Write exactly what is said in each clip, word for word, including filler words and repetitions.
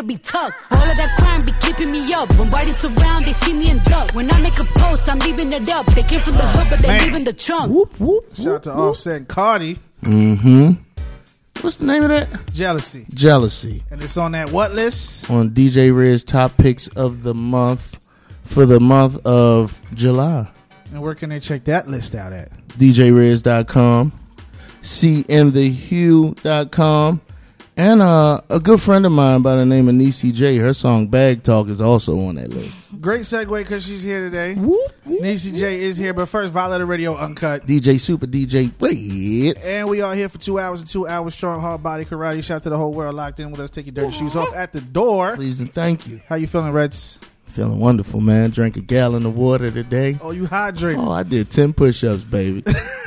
to be tucked. All of that crime be keeping me up. When bodies surround, they see me and duck. When I make a post, I'm leaving it up. They came from the hood, but they Man. leaving the trunk. Whoop, whoop, Shout out to Offset and Cardi. Mm-hmm. What's the name of that? Jealousy. Jealousy. And it's on that what list? On D J Red's top picks of the month for the month of July. And where can they check that list out at? D J Reds dot com, C M the Hue dot com, and uh, a good friend of mine by the name of Niecy J. Her song Bag Talk is also on that list. Great segue because she's here today. Whoop, whoop. Niecy J is here, but first, Violator Radio Uncut. D J Super, D J Reds. And we are here for two hours and two hours strong, hard body karate. Shout out to the whole world locked in with us. Take your dirty shoes off at the door. Please and thank you. How you feeling, Reds? Feeling wonderful, man. Drank a gallon of water today. Oh, you hydrated. Oh, I did ten push-ups, baby.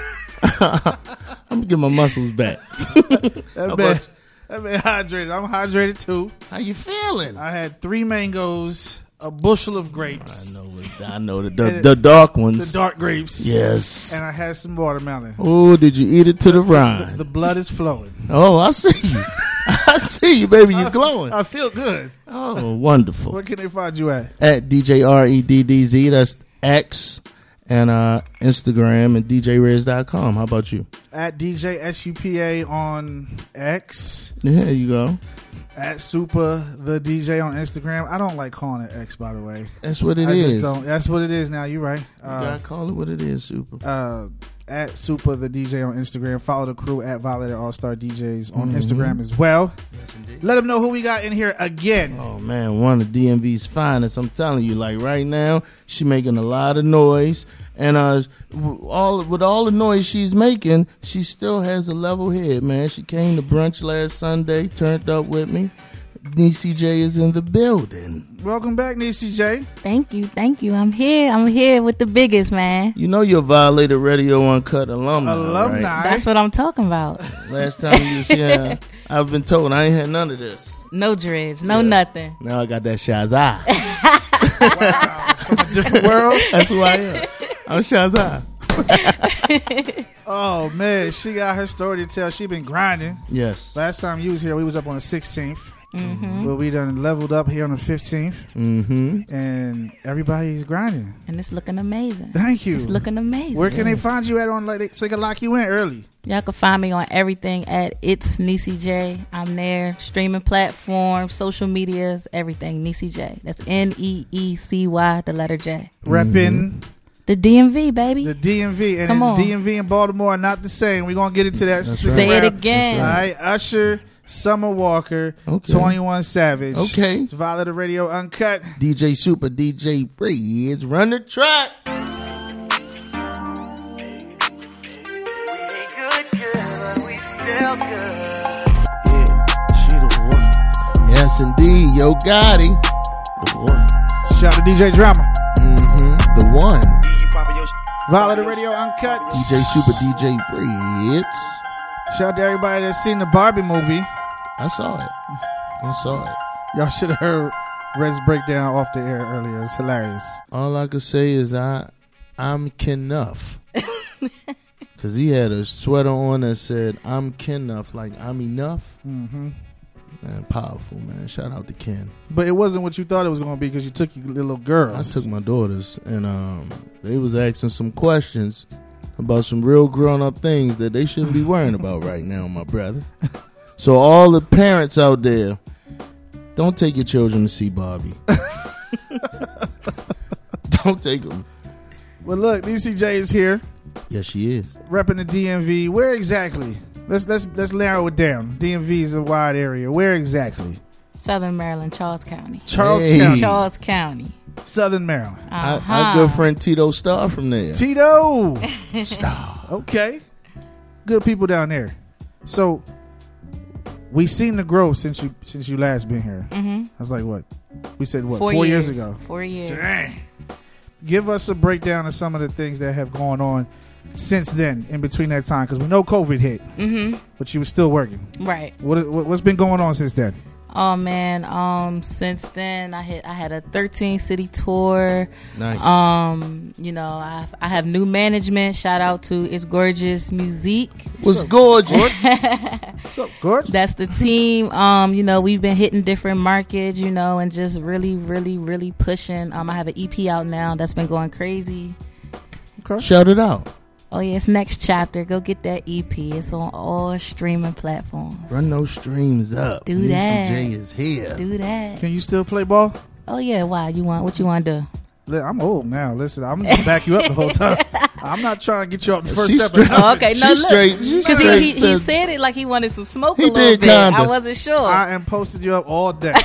I'm gonna get my muscles back. That man, that man hydrated. I'm hydrated too. How you feeling? I had three mangoes, a bushel of grapes. I know, it- I know the, the the dark ones. The dark grapes. Yes. And I had some watermelon. Oh, did you eat it to the The, rind? the blood is flowing. Oh, I see you. I see you, baby. You glowing. I feel good. Oh, wonderful. Where can they find you at? At D J R E D D Z, that's X, and uh, Instagram, and D J Reds dot com. How about you? At D J S U P A on X. There you go. At Super the D J on Instagram. I don't like calling it X, by the way. That's what it I is. just don't. That's what it is now. You're right. You Uh, gotta call it what it is, Super. uh, at Super the D J on Instagram. Follow the crew at Violator All Star D Js on Mhm. Instagram as well. Yes, indeed. Let them know who we got in here again. Oh man, one of D M V's finest. I'm telling you, like right now, she making a lot of noise, and uh, all with all the noise she's making, she still has a level head, man. She came to brunch last Sunday, turned up with me. Niecy J is in the building. Welcome back, Niecy J. Thank you, thank you. I'm here. I'm here with the biggest, man. You know you're Violator Radio Uncut alumni. Alumni. Right? That's what I'm talking about. Last time you was here, I've been told I ain't had none of this. No dreads, no Yeah. nothing. Now I got that Shazai. From a different world. That's who I am. I'm Shazai. Oh man, she got her story to tell. She been grinding. Yes. Last time you was here, we was up on the sixteenth. Mm-hmm. But we done leveled up here on the fifteenth, Mm-hmm. and everybody's grinding. And it's looking amazing. Thank you. It's looking amazing. Where can they find you at on like they, so they can lock you in early? Y'all can find me on everything at It's Niecy J. I'm there. Streaming platforms, social medias, everything. Niecy J. That's N E E C Y, the letter J. Repping The D M V, baby. the D M V, and Come then on. D M V and Baltimore are not the same. We're gonna get into that. That's straight Say it around. again. All right, Usher, Summer Walker, Okay. twenty-one Savage. Okay. It's Violator Radio Uncut. D J Super, D J Reds, run the track. Yeah, she the one. Yes, indeed. Yo, Gotti. The one. Shout out to D J Drama. Mm-hmm. The one. Violator Radio Uncut. D J Super, D J Reds. Shout out to everybody that's seen the Barbie movie. I saw it. I saw it. Y'all should have heard Red's breakdown off the air earlier. It's hilarious. All I could say is I, I'm Kenough. Because he had a sweater on that said, I'm Kenough, like I'm enough. Mm-hmm. Man, powerful, man. Shout out to Ken. But it wasn't what you thought it was going to be because you took your little girls. I took my daughters, and um, they was asking some questions about some real grown-up things that they shouldn't be worrying about right now, my brother. So all the parents out there, don't take your children to see Barbie. Don't take them. But look, D C J is here, Yes, she is. repping the D M V. Where exactly? Let's let's let's narrow it down. D M V is a wide area. Where exactly? Southern Maryland, Charles County. Charles Hey. County, Charles County. Southern Maryland. I, Uh-huh. our good friend Tito Starr from there. Tito. Starr. Okay, good people down there. So we seen the growth since you since you last been here. Mm-hmm. I was like, what? We said what? Four, Four years. years ago. Four years. Dang. Give us a breakdown of some of the things that have gone on since then, in between that time, because we know COVID hit, Mm-hmm. but you were still working. Right. What, what what's been going on since then? Oh man, um, since then I hit I had a thirteen city tour. Nice. Um, you know, I I have new management. Shout out to It's Gorgeous Musique. What's gorgeous? What's up, Gorge? That's the team. Um, you know, we've been hitting different markets, you know, and just really, really, really pushing. Um, I have an E P out now that's been going crazy. Okay. Shout it out. Oh yeah, it's Next Chapter. Go get that E P. It's on all streaming platforms. Run those streams up. Do Niecy that. J is here. Do that. Can you still play ball? Oh yeah, why? You want what you want to do? Li- I'm old now. Listen, I'm gonna back you up the whole time. I'm not trying to get you up the first She's step. straight- Oh, okay, no, She's look. straight. She's Because straight. he, he, he said- said it like he wanted some smoke a He little did bit. kinda. I wasn't sure. I am posting you up all day.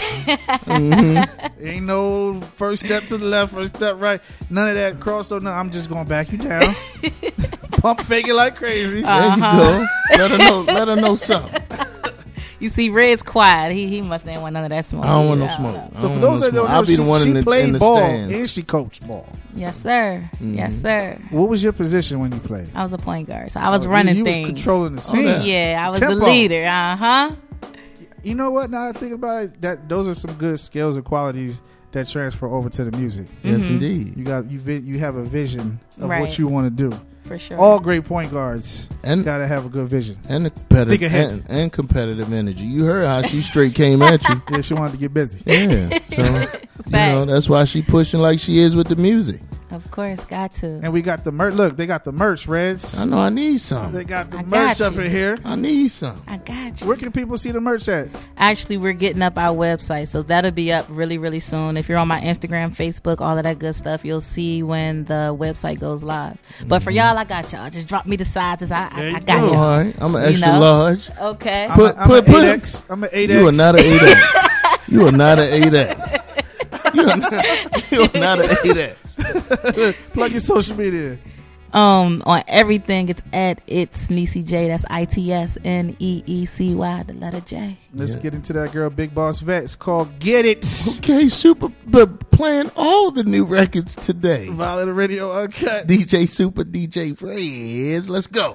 Mm-hmm. Ain't no first step to the left, first step right. None of that crossover. No, I'm just gonna back you down. Pump fake it like crazy. There Uh-huh. you go. Let her know. Let her know something. You see, Red's quiet. He he must not want none of that smoke. I don't want no Yeah, smoke. know. I So don't for want those no that don't smoke. know, I'll be she, the one she in the, played in the ball stands. and she coached ball. Yes, sir. Mm-hmm. Yes, sir. What was your position when you played? I was a point guard, so I was Oh, you- running you things. was controlling the scene. that. Yeah, I was Tempo. the leader. Uh huh. You know what? Now I think about it, that those are some good skills and qualities that transfer over to the music. Yes, Mhm. indeed. You got you vi- you have a vision of Right. what you want to do. For sure. All great point guards And gotta have a good vision. and the competitive Think ahead. and, and competitive energy. You heard how she straight came at you. Yeah, she wanted to get busy. Yeah. So you know Facts. that's why she pushing like she is with the music. Of course, got to. And we got the merch. Look, they got the merch, Reds. I know I need They some. got the I merch got up you. in here. I need some. I got you. Where can people see the merch at? Actually, we're getting up our website, so that'll be up really, really soon. If you're on my Instagram, Facebook, all of that good stuff, you'll see when the website goes live. But for y'all, I got y'all. Just drop me the sizes. I, There I, you I got go. All y'all. right. I'm an You extra know? large. Okay. I'm, Put- a, I'm put- an put- eight X. I'm an eight X. You are not an eight X. You are not an eight X. You are not, you are not an eight X. Plug your social media. Um, on everything, it's at it's Niecy J. That's I T S N E E C Y, the letter J. Let's Yeah. get into that girl, Big Boss Vet. It's called Get It. Okay, super. But playing all the new records today. Violator Radio Uncut. D J Super, D J Frizz. Let's go.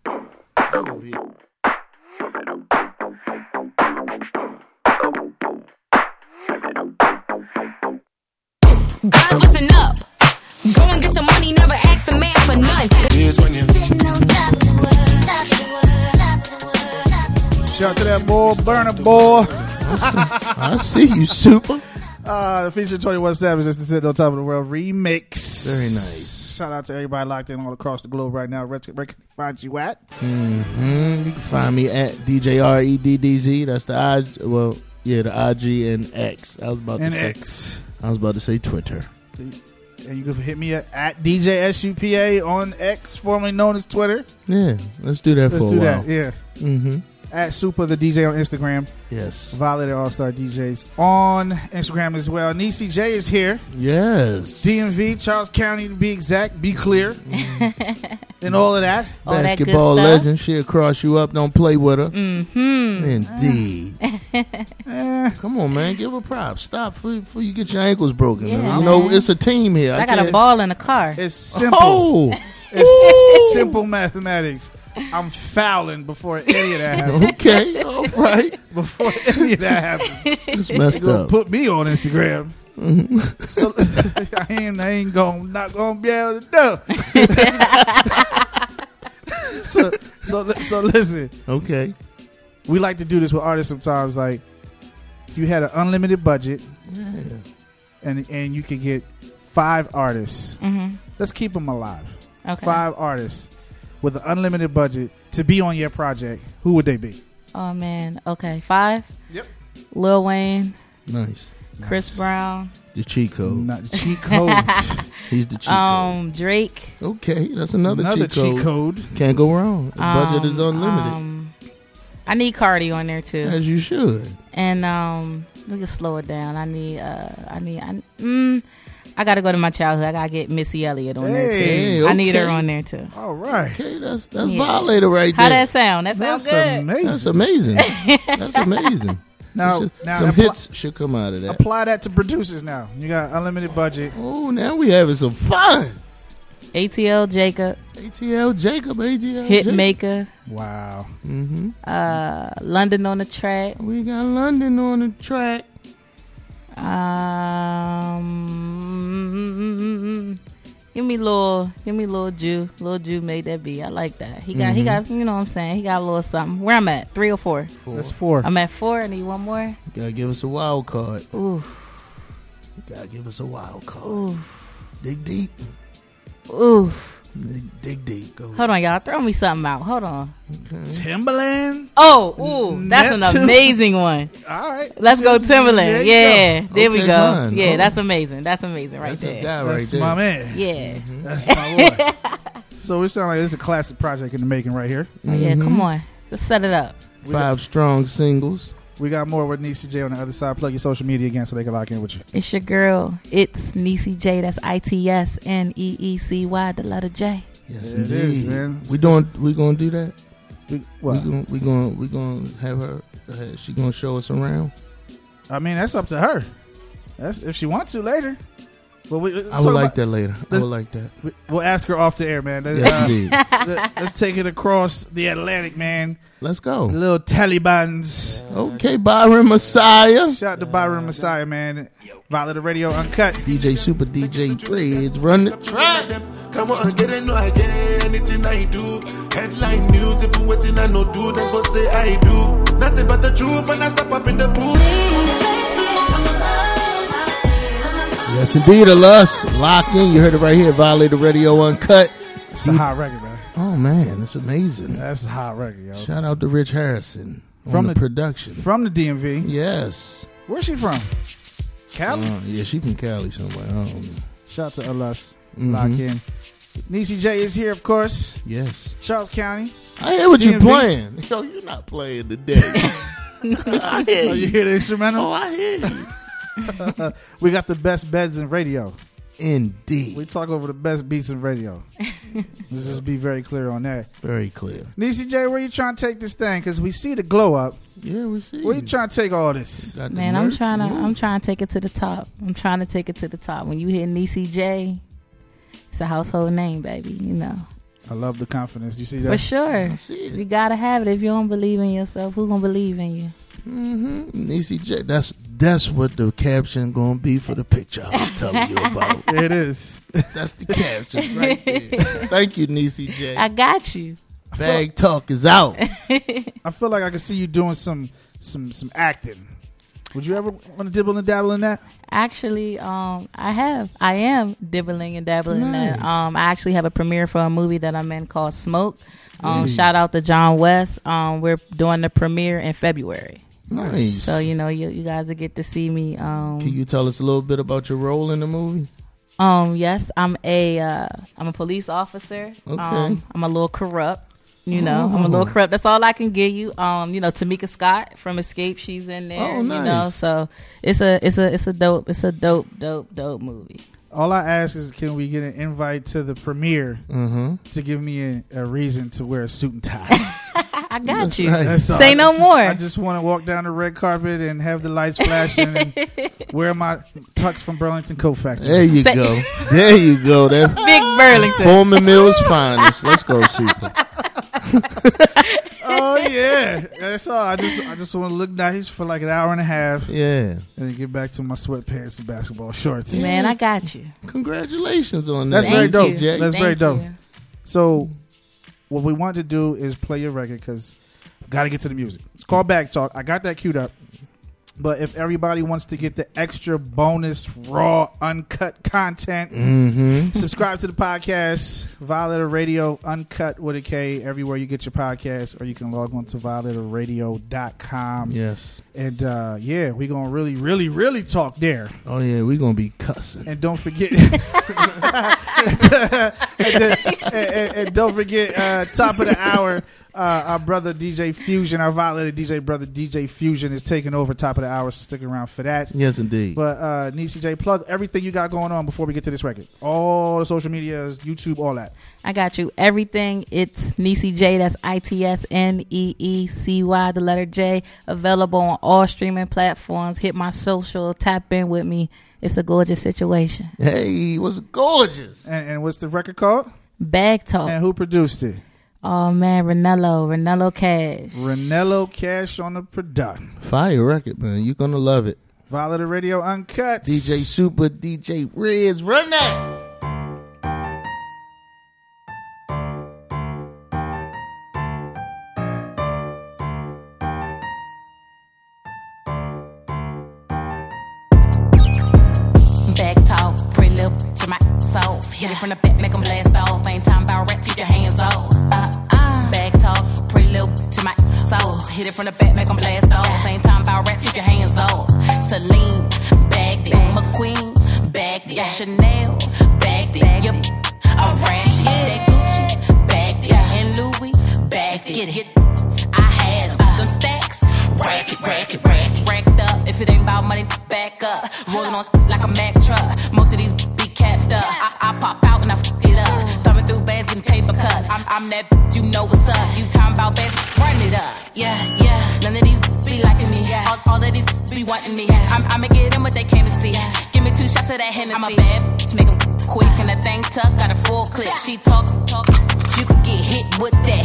Girls, listen up. Go and get your money, never ask a man for none. Shout out to that boy, Burner Boy. I see you, Super. Uh, the feature twenty-one Savage. That's the Sit on Top of the World remix. Very nice. Shout out to everybody locked in all across the globe right now. Where can where can they find you at? Mm-hmm. You can find me at D J R E D D Z. That's the I. Well, yeah, the I G and X. I was about And to say. X. I was about to say Twitter. And you can hit me at, at D J S U P A on X, formerly known as Twitter. Yeah, let's do that Let's for a do while. that. Yeah. Mm-hmm. At Super the D J on Instagram. Yes. Violator All Star D Js on Instagram as well. Niecy J is here. Yes. D M V, Charles County to be exact. Be clear. And all of that. All that good Basketball stuff. legend. She'll cross you up. Don't play with her. Mm-hmm. Indeed. Eh, Come on, man. Give her props. Stop before, before you get your ankles broken. Yeah, you know, man. it's a team here. I got a can't- ball in the car. it's simple. Oh. It's simple mathematics. I'm fouling before any of that happens. Okay. All right. Before any of that happens. It's messed You're gonna up. put me on Instagram. So I ain't, I ain't gonna not gonna be able to do. so so so listen. Okay. We like to do this with artists sometimes. Like if you had an unlimited budget Yeah. and and you could get five artists, Mm-hmm. let's keep them alive. Okay. Five artists with an unlimited budget to be on your project. Who would they be? Oh man. Okay. Five. Yep. Lil Wayne, Nice. Chris Brown, The cheat code. Not the cheat code. He's the cheat um, Drake. code. Okay. That's another, Another cheat, cheat code. code. Can't go wrong. The budget um, is unlimited. um, I need Cardi on there too, As you should. and um, we can slow it down. I need, uh, I need, I, mm, I gotta go to my childhood. I gotta get Missy Elliott on there too. Hey, I need her okay. on there too. All right. Okay, that's that's Yeah. Violator right How there. that sound? That sounds That's good. amazing. That's amazing. That's amazing. Now, Should- now some apply, hits should come out of that. apply that to producers now. You got unlimited budget. Oh, now we having some fun. A T L Jacob. A T L Jacob. A T L Hitmaker. Wow. Mm-hmm. Uh, London on the track. We got London on the track. Um, give me little, give me little Jew. Little Jew made that beat. I like that. He got, Mm-hmm. he got, you know what I'm saying. He got a little something. Where I'm at, three or four. Four. That's four. I'm at four. I need one more. Gotta give us a wild card. Ooh, Gotta give us a wild card. ooh, Dig deep. ooh. Dig, dig deep. Go. Hold on, y'all. Throw me something out. Hold on. Okay. Timberland. Oh, ooh, that's an Neptune. amazing one. All right. Let's go Timberland. There you Yeah, there we Okay, go. fine. Yeah, Oh. that's amazing. That's amazing right That's his there. guy go. right That's there. my man. Yeah. That's my boy. So it sounds like this is a classic project in the making right here. Oh, yeah, Mhm. come on. Let's set it up. We got, Five strong singles. we got more with Niecy J on the other side. Plug your social media again so they can lock in with you. It's your girl. It's Niecy J. That's I T S N E E C Y, the letter J. Yes, It indeed. is, man. We doing. We gonna do that. We, We what? gonna. We gonna. We gonna have her. Uh, she gonna show us around. I mean, that's up to her. That's if she wants to later. But we, let's I talk would like about- that later. I let's- would like that. we- We'll ask her off the air, man. Let's, Yes, uh, indeed. let- let's take it across the Atlantic, man. Let's The go. little Talibans. Okay, Byron Messiah. Shout out to Byron Messiah, man. Violet the Radio Uncut. D J Super, D J Threads, run the track. Come on, get it, no, I get anything I do. Headline news, if you waiting, I no do, then go say I do. Nothing but the truth, and I step up in the booth. Yes, indeed, a lust. Lock in. You heard it right here. Violator Radio Uncut. It's a hot record, man. Oh, man, it's amazing. That's a hot record, yo. Shout out to Rich Harrison on From the, the- production. From the D M V. Yes. Where's she from? Cali? Uh, yeah, she from Cali somewhere. I don't know. Shout out to Alus. Mhm. Lock in. Niecy J is here, of course. Yes. Charles County. I hear what D M V. you playing. Yo, you're not playing today. I hear Oh, you you. hear the instrumental? Oh, I hear you. We got the best beds in radio. Indeed. We talk over the best beats in radio. Let's just be very clear on that. Very clear. Niecy J, where you trying to take this thing? Because we see the glow up. Yeah, we see. Where you trying to take all this? Got the Man, I'm merch, trying to, move. I'm trying to take it to the top. I'm trying to take it to the top. When you hear Niecy J, it's a household name, baby. You know, I love the confidence. You see for that? sure. I see it. You gotta have it. If you don't believe in yourself, who gonna believe in you? Mm-hmm. Niecy J. That's that's what the caption gonna be for the picture I was telling you about. It is. That's the caption right there. Thank you, Niecy J. I got you. Bag talk is out. I feel like I can see you doing some some some acting. Would you ever want to dibble and dabble in that? Actually, um, I have. I am dibbling and dabbling in that. Nice. Um, I actually have a premiere for a movie that I'm in called Smoke. Um, Mm. Shout out to John West. Um, we're doing the premiere in February. Nice. So, you know, you, you guys will get to see me. Um, Can you tell us a little bit about your role in the movie? um, yes, I'm a uh, I'm a police officer. Okay. Um, I'm a little corrupt. You know, I'm a Oh. little corrupt. That's all I can give you. Um, you know, Tamika Scott from Escape, she's in there. Oh, You know, nice. so it's a it's a it's a dope it's a dope dope dope movie. All I ask is, can we get an invite to the premiere Mm-hmm. to give me a, a reason to wear a suit and tie? I got That's you. right. That's all. Say I no just- more. I just want to walk down the red carpet and have the lights flashing and wear my tux from Burlington Coat Factory. There you Say- go. There you go. That Big Burlington. Foreman Mills finest. Let's go, Super. Oh yeah, that's all. I just I just want to look nice for like an hour and a half, Yeah. and then get back to my sweatpants and basketball shorts. Man, I got you. Congratulations on That's that. very Thank dope, you. Jay. That's Thank very dope. you. So, what we want to do is play your record because got to get to the music. It's called Bag Talk. I got that queued up. But if everybody wants to get the extra bonus, raw, uncut content, Mm-hmm. subscribe to the podcast, Violator Radio, Uncut with a K, everywhere you get your podcast, or you can log on to violator radio dot com. Yes. And uh, yeah, we're going to really, really, really talk there. Oh, yeah. We're going to be cussing. And don't forget, and, then- and, and- and don't forget, uh, top of the hour, Uh, our brother D J Fusion, our violated D J brother D J Fusion is taking over top of the hour, so stick around for that. Yes, indeed. But uh, Niecy J, plug everything you got going on before we get to this record. All the social medias, YouTube, all that. I got you. Everything. It's Niecy J. That's I T S N E E C Y, the letter J. Available on all streaming platforms. Hit my social. Tap in with me. It's a gorgeous situation. Hey, it was gorgeous. And, and what's the record called? Bag Talk. And who produced it? Oh, man. Renello. Renello Cash. Renello Cash on the production. Fire record, man. You're going to love it. Violated Radio Uncut. D J Super, D J Reds, run that. To myself, hit it from the back, make them blast off. Ain't time about rats, keep your hands off. Uh, uh. Back talk, pretty little to myself. Hit it from the back, make them blast off. Ain't time about rats, keep your hands off. Celine, bagged it. McQueen, bagged it. Chanel, bagged it. Yep, alright, that Gucci, bagged it. And Louis, bagged it. Get it. I had them, them stacks, rack it, rack it, rack it. Racked up, if it ain't about money, back up. Rolling on like a Mack truck. Most of these be capped up. I, I pop out and I f it up. Thumbing through bands, getting paper cuts. I'm, I'm that bitch, you know what's up. You talking about bands, run it up. Yeah, yeah. None of these be liking me. All, all of these be wanting me. I'm, I'ma get in what they came to see. Give me two shots of that Hennessy. I'm a bad bitch, make them quick. And the thing tuck, got a full clip. She talk, talk. You can get hit with that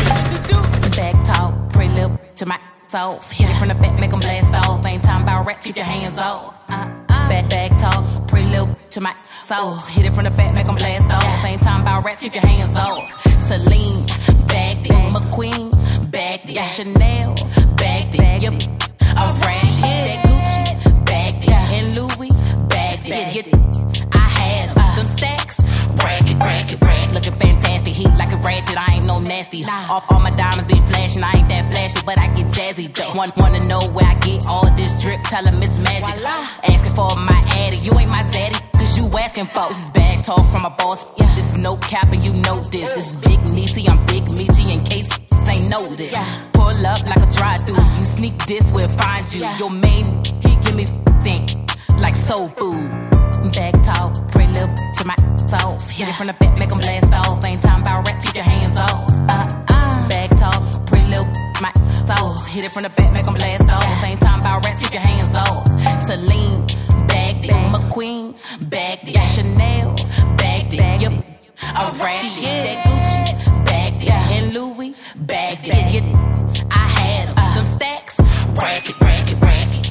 hit. Back talk, pretty little to my off. Hit it from the back, make them blast off. Ain't time about rats, keep your hands off. Uh, uh. Back, back talk, pretty little to my off. Hit it from the back, make them blast off. Ain't time about rats, keep your hands off. Celine, bagged it. McQueen, bagged it. Chanel, bagged it. Yep, alright, that Gucci, bagged it. And Louis, bagged it. Get it. I had them, them stacks, rack it, rack it, rack it. Looking fantastic, heat like a ratchet. I ain't no nasty. All, all my diamonds be flashing, I ain't that flashy, but I get jazzy though. Want, wanna know where I get all this drip? Tell them it's magic. Asking for my addy, you ain't my zaddy, cause you asking for. This is bag talk from a boss. Yeah. This is no cap and you know this. This is Big Niecy, I'm Big Meechy in case ain't know this. Yeah. Pull up like a drive-through. You sneak this, we'll find you. Yeah. Your main, he give me f***ing like soul food. Back talk, pretty little to my off. Hit it from the back, make them blast off. Ain't time about rats, keep your hands off. Uh, uh. Back talk, pretty little my off. Hit it from the back, make them blast off. Ain't time about rats, keep your hands off. Celine, bagged it. McQueen, bagged it. Chanel, bagged it. Yep, alright, that Gucci, bagged it. And Louis, bagged it. Get it. I had them, them stacks, rack it, rack it, rack it.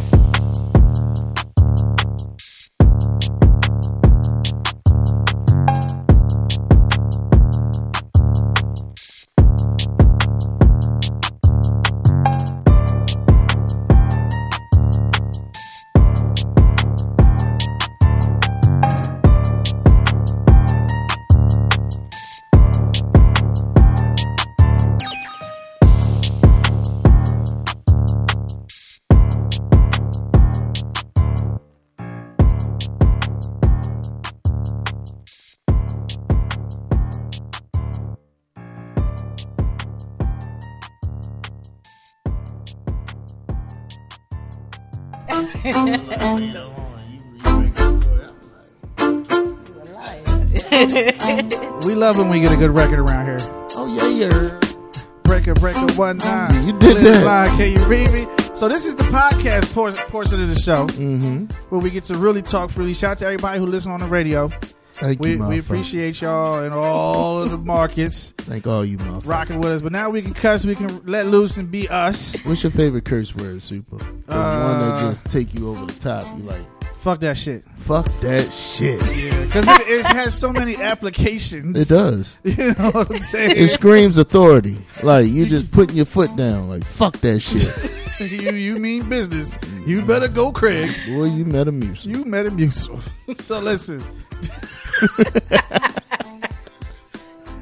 We love when we get a good record around here. Oh yeah, yeah. Breaker, breaker, one nine. You did that. Line, can you read me? So this is the podcast por- portion of the show, Mm-hmm. where we get to really talk freely. Shout out to everybody who listen on the radio. Thank We you, we motherfucker. appreciate y'all in all of the markets Thank all you, motherfuckers. rocking with us. But now we can cuss, we can let loose and be us. What's your favorite curse word, Super? The Uh, one that just take you over the top. You like, Fuck that shit. fuck that shit. Because it, it has so many applications. It does. You know what I'm saying? It screams authority. Like you just putting your foot down. Like fuck that shit. you you mean business. You better go, Craig. Boy, you Metamucil. You Metamucil. So listen. This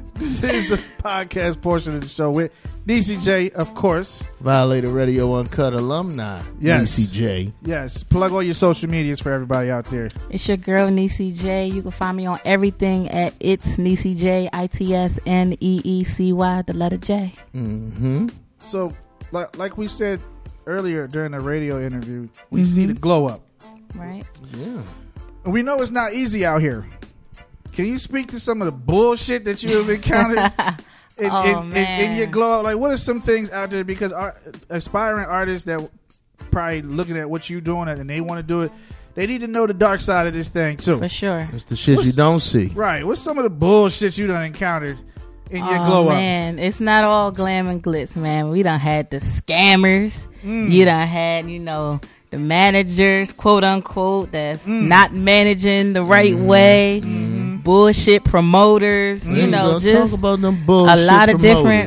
is the podcast portion of the show with Niecy J, of course. Violator Radio Uncut alumni. Yes. Niecy J. Yes. Plug all your social medias for everybody out there. It's your girl Niecy J. You can find me on everything at It's Niecy J. I T S N E E C Y, the letter J. Mm-hmm. So, like, like we said earlier during the radio interview, we Mm-hmm. see the glow up. Right? Yeah. And we know it's not easy out here. Can you speak to some of the bullshit that you have encountered in, Oh, in, in, in man. your glow up? Like, what are some things out there? Because our aspiring artists that probably looking at what you're doing and they want to do it, they need to know the dark side of this thing too. For sure. It's the shit What's- you don't see. Right. What's some of the bullshit you done encountered in your Oh, glow up? man, it's not all glam and glitz, man. We done had the scammers. Mm. You done had, you know, the managers, quote unquote, that's Mm. not managing the right way. Bullshit promoters, you Mm, know, don't just talk about them a bullshit lot of promoters. different,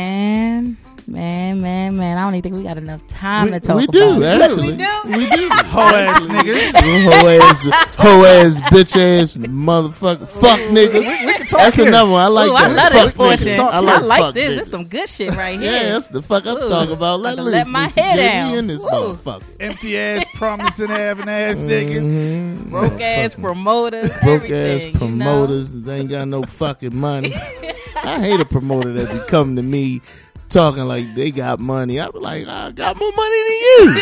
man, man, man, man. I don't even think we got enough time We, to talk we about do, it. actually. We do. We do. Hoe ass niggas. Hoe ass, hoe ass, bitch ass, motherfucker, fuck niggas. We can talk That's here. another one. I like Ooh, that. I love Fuck this portion. niggas. I I like, like, fuck this. niggas. There's some good shit right here. Yeah, that's the fuck I'm Ooh. talking about. Let About to loose. let my Niecy hair J, down. we in this Woo. motherfucker. Empty ass, promising having ass niggas. Mhm. Broke ass Motherfucking promoters, broke ass everything, promoters. They ain't got no fucking money. I hate a promoter that be coming to me talking like they got money. I be like, I got more money than you.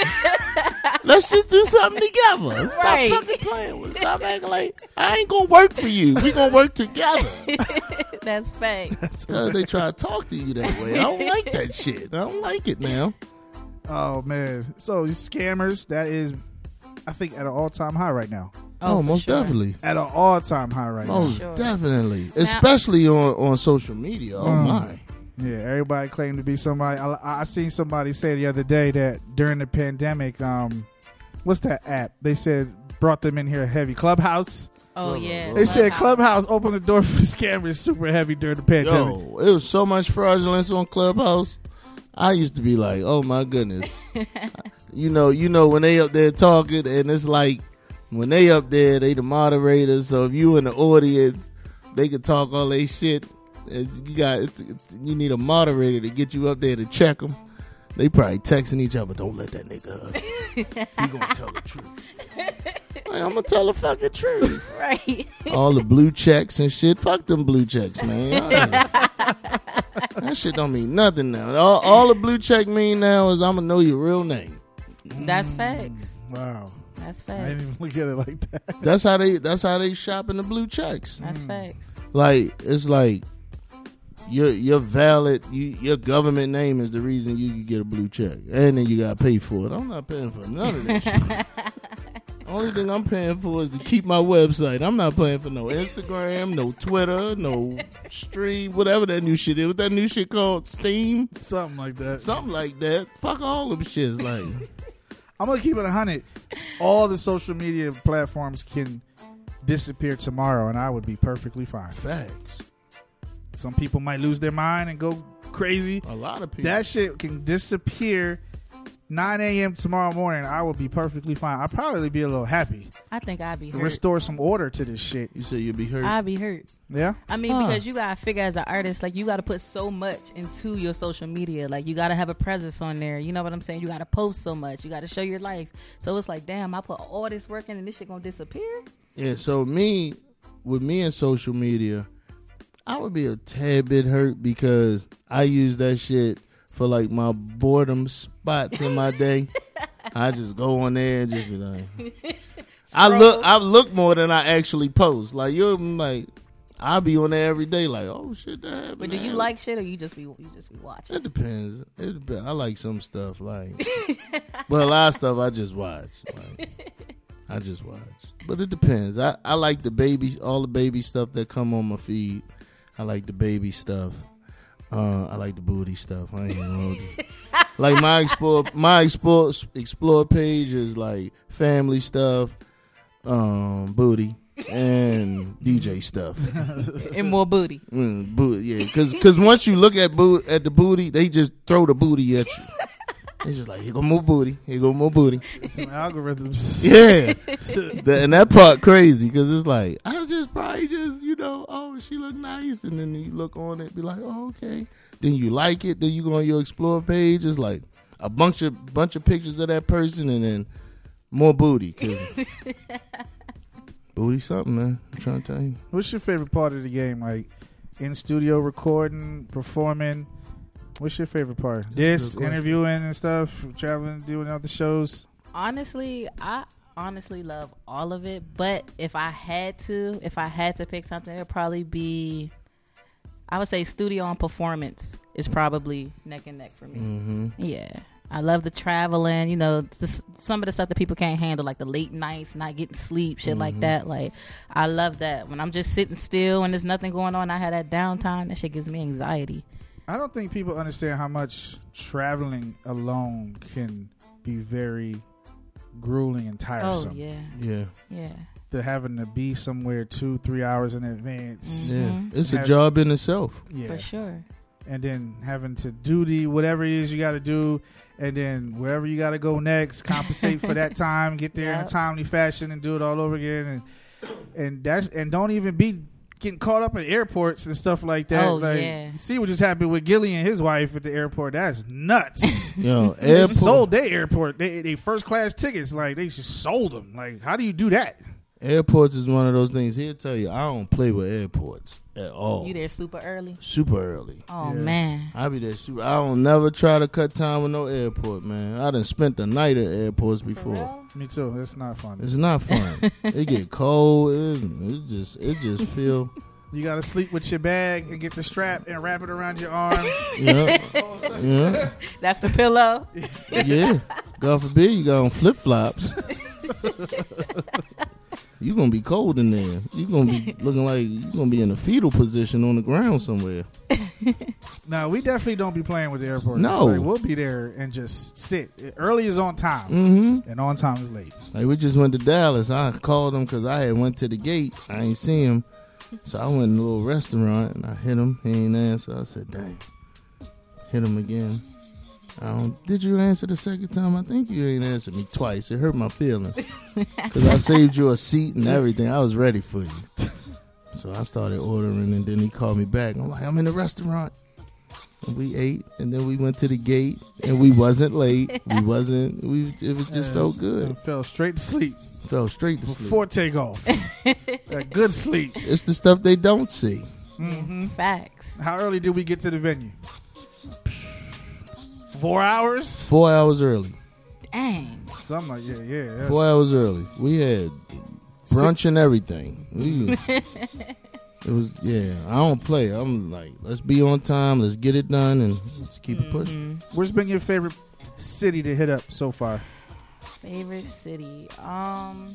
Let's just do something together. Stop Right. fucking playing with. Stop acting like I ain't gonna work for you. We gonna work together. You know? That's fake. Cause they try to talk to you that way. I don't like that shit. I don't like it now. Oh man. So scammers, that is, I think, at an all time high right now. Oh, for most sure. definitely. At an all time high right Most Sure. definitely. Especially on, on social media. Oh Mm. my. now. Yeah, everybody claimed to be somebody. I, I seen somebody say the other day that during the pandemic, um, what's that app? They said brought them in here heavy. Clubhouse. Oh yeah. They said Clubhouse opened the door for scammers super heavy during the pandemic. Yo, it was so much fraudulence on Clubhouse. I used to be like, oh my goodness. you know, you know when they up there talking, and it's like when they up there, they the moderators. So if you in the audience, they could talk all they shit. And you got it's, it's, you need a moderator to get you up there to check them. They probably texting each other. Don't let that nigga up. He gonna tell the truth. Like, I'm gonna tell the fucking truth. Right. All the blue checks and shit. Fuck them blue checks, man. That shit don't mean nothing now. All, all the blue check mean now is I'm gonna know your real name. That's facts. Wow. That's I didn't facts. even look at it like that. That's how they. That's how they shopping the blue checks. That's facts. Like it's like your your valid you, your government name is the reason you can get a blue check, and then you gotta pay for it. I'm not paying for none of that shit. Only thing I'm paying for is to keep my website. I'm not paying for no Instagram, no Twitter, no Stream, whatever that new shit is. What that new shit called? Steam? Something like that. Something like that. Fuck all them shits. Like, I'm gonna keep it a hundred. All the social media platforms can disappear tomorrow, and I would be perfectly fine. facts. Some people might lose their mind and go crazy. A lot of people. That shit can disappear nine a.m. tomorrow morning. I will be perfectly fine. I'll probably be a little happy. I think I'd be hurt. Restore some order to this shit. You say you'll be hurt. I'd be hurt. Yeah. I mean, Huh. because you gotta figure as an artist, like you gotta put so much into your social media. Like you gotta have a presence on there. You know what I'm saying? You gotta post so much. You gotta show your life. So it's like, damn, I put all this work in, and this shit gonna disappear. Yeah, so me, with me and social media, I would be a tad bit hurt because I use that shit for like my boredom spots in my day. I just go on there and just be like, I look, I look more than I actually post. Like you're like, I'll be on there every day. Like, oh shit, that happened. But do you now. like shit or you just be you just be watching? It depends. It depends. I like some stuff, like, but a lot of stuff I just watch. Like, I just watch. But it depends. I, I like the baby, all the baby stuff that come on my feed. I like the baby stuff. Uh, I like the booty stuff. I ain't gonna hold you. Like my explore, my explore, explore page is like family stuff, um, booty, and D J stuff. And more booty. Mm, booty, yeah, because because once you look at boot at the booty, they just throw the booty at you. It's just like, here go more booty, here go more booty. Some algorithms. Yeah, The- and that part crazy because it's like I just probably just, you know, oh, she look nice. And then you look on it, be like, oh, okay. Then you like it. Then you go on your Explore page. It's like a bunch of bunch of pictures of that person and then more booty. Cause booty something, man. I'm trying to tell you. What's your favorite part of the game? Like in studio recording, performing? What's your favorite part? This, interviewing and stuff, traveling, doing other shows? Honestly, I honestly love all of it. But if I had to, if I had to pick something, it would probably be, I would say studio and performance is probably neck and neck for me. Mm-hmm. Yeah. I love the traveling, you know, the, some of the stuff that people can't handle, like the late nights, not getting sleep, shit Mm-hmm. like that. Like, I love that. When I'm just sitting still and there's nothing going on, I had that downtime. That shit gives me anxiety. I don't think people understand how much traveling alone can be very grueling and tiresome. Oh, yeah. Yeah. Yeah. To having to be somewhere two, three hours in advance. Mhm. Yeah. It's a Have- job in itself. Yeah. For sure. And then having to do the whatever it is you got to do, and then wherever you got to go next, compensate for that time, get there in a Yep. timely fashion, and do it all over again, and and that's and don't even be getting caught up in airports and stuff like that. Oh, like, yeah. you see what just happened with Gilly and his wife at the airport? That's nuts. Yo, They airport. sold their airport. They, they first class tickets. Like they just sold them. Like how do you do that? Airports is one of those things. He'll tell you, I don't play with airports at all. You there super early? Super early. Oh, Yeah. man. I be there super. I don't never try to cut time with no airport, man. I done spent the night at airports before. Me too. That's not fun. It's not fun. It get cold. It, it just it just feel. You got to sleep with your bag and get the strap and wrap it around your arm. Yeah, yeah, That's the pillow. yeah. God forbid you got on flip flops. You gonna be cold in there. You gonna be looking like you gonna be in a fetal position on the ground somewhere. No, we definitely don't be playing with the airport. No. Like, we'll be there and just sit. Early is on time, Mm-hmm. and on time is late. Like we just went to Dallas. I called him because I had went to the gate. I ain't see him, so I went in a little restaurant and I hit him. He ain't answer. I said, "Dang." Hit him again. I don't, did you answer the second time? I think you ain't answered me twice. It hurt my feelings because I saved you a seat and everything. I was ready for you. So I started ordering, and then he called me back. I'm like, I'm in the restaurant. And we ate, and then we went to the gate, and we wasn't late. We wasn't. We it was just felt good. I fell straight to sleep Fell straight to sleep. before takeoff. That good sleep. It's the stuff they don't see. hmm Facts. How early did we get to the venue? Four hours? Four hours early. Dang. Something like yeah, yeah. that's- Four hours early. We had brunch and everything. We, it was yeah. I don't play. I'm like, let's be on time. Let's get it done and let's keep it pushing. Where's been your favorite city to hit up so far? Favorite city. Um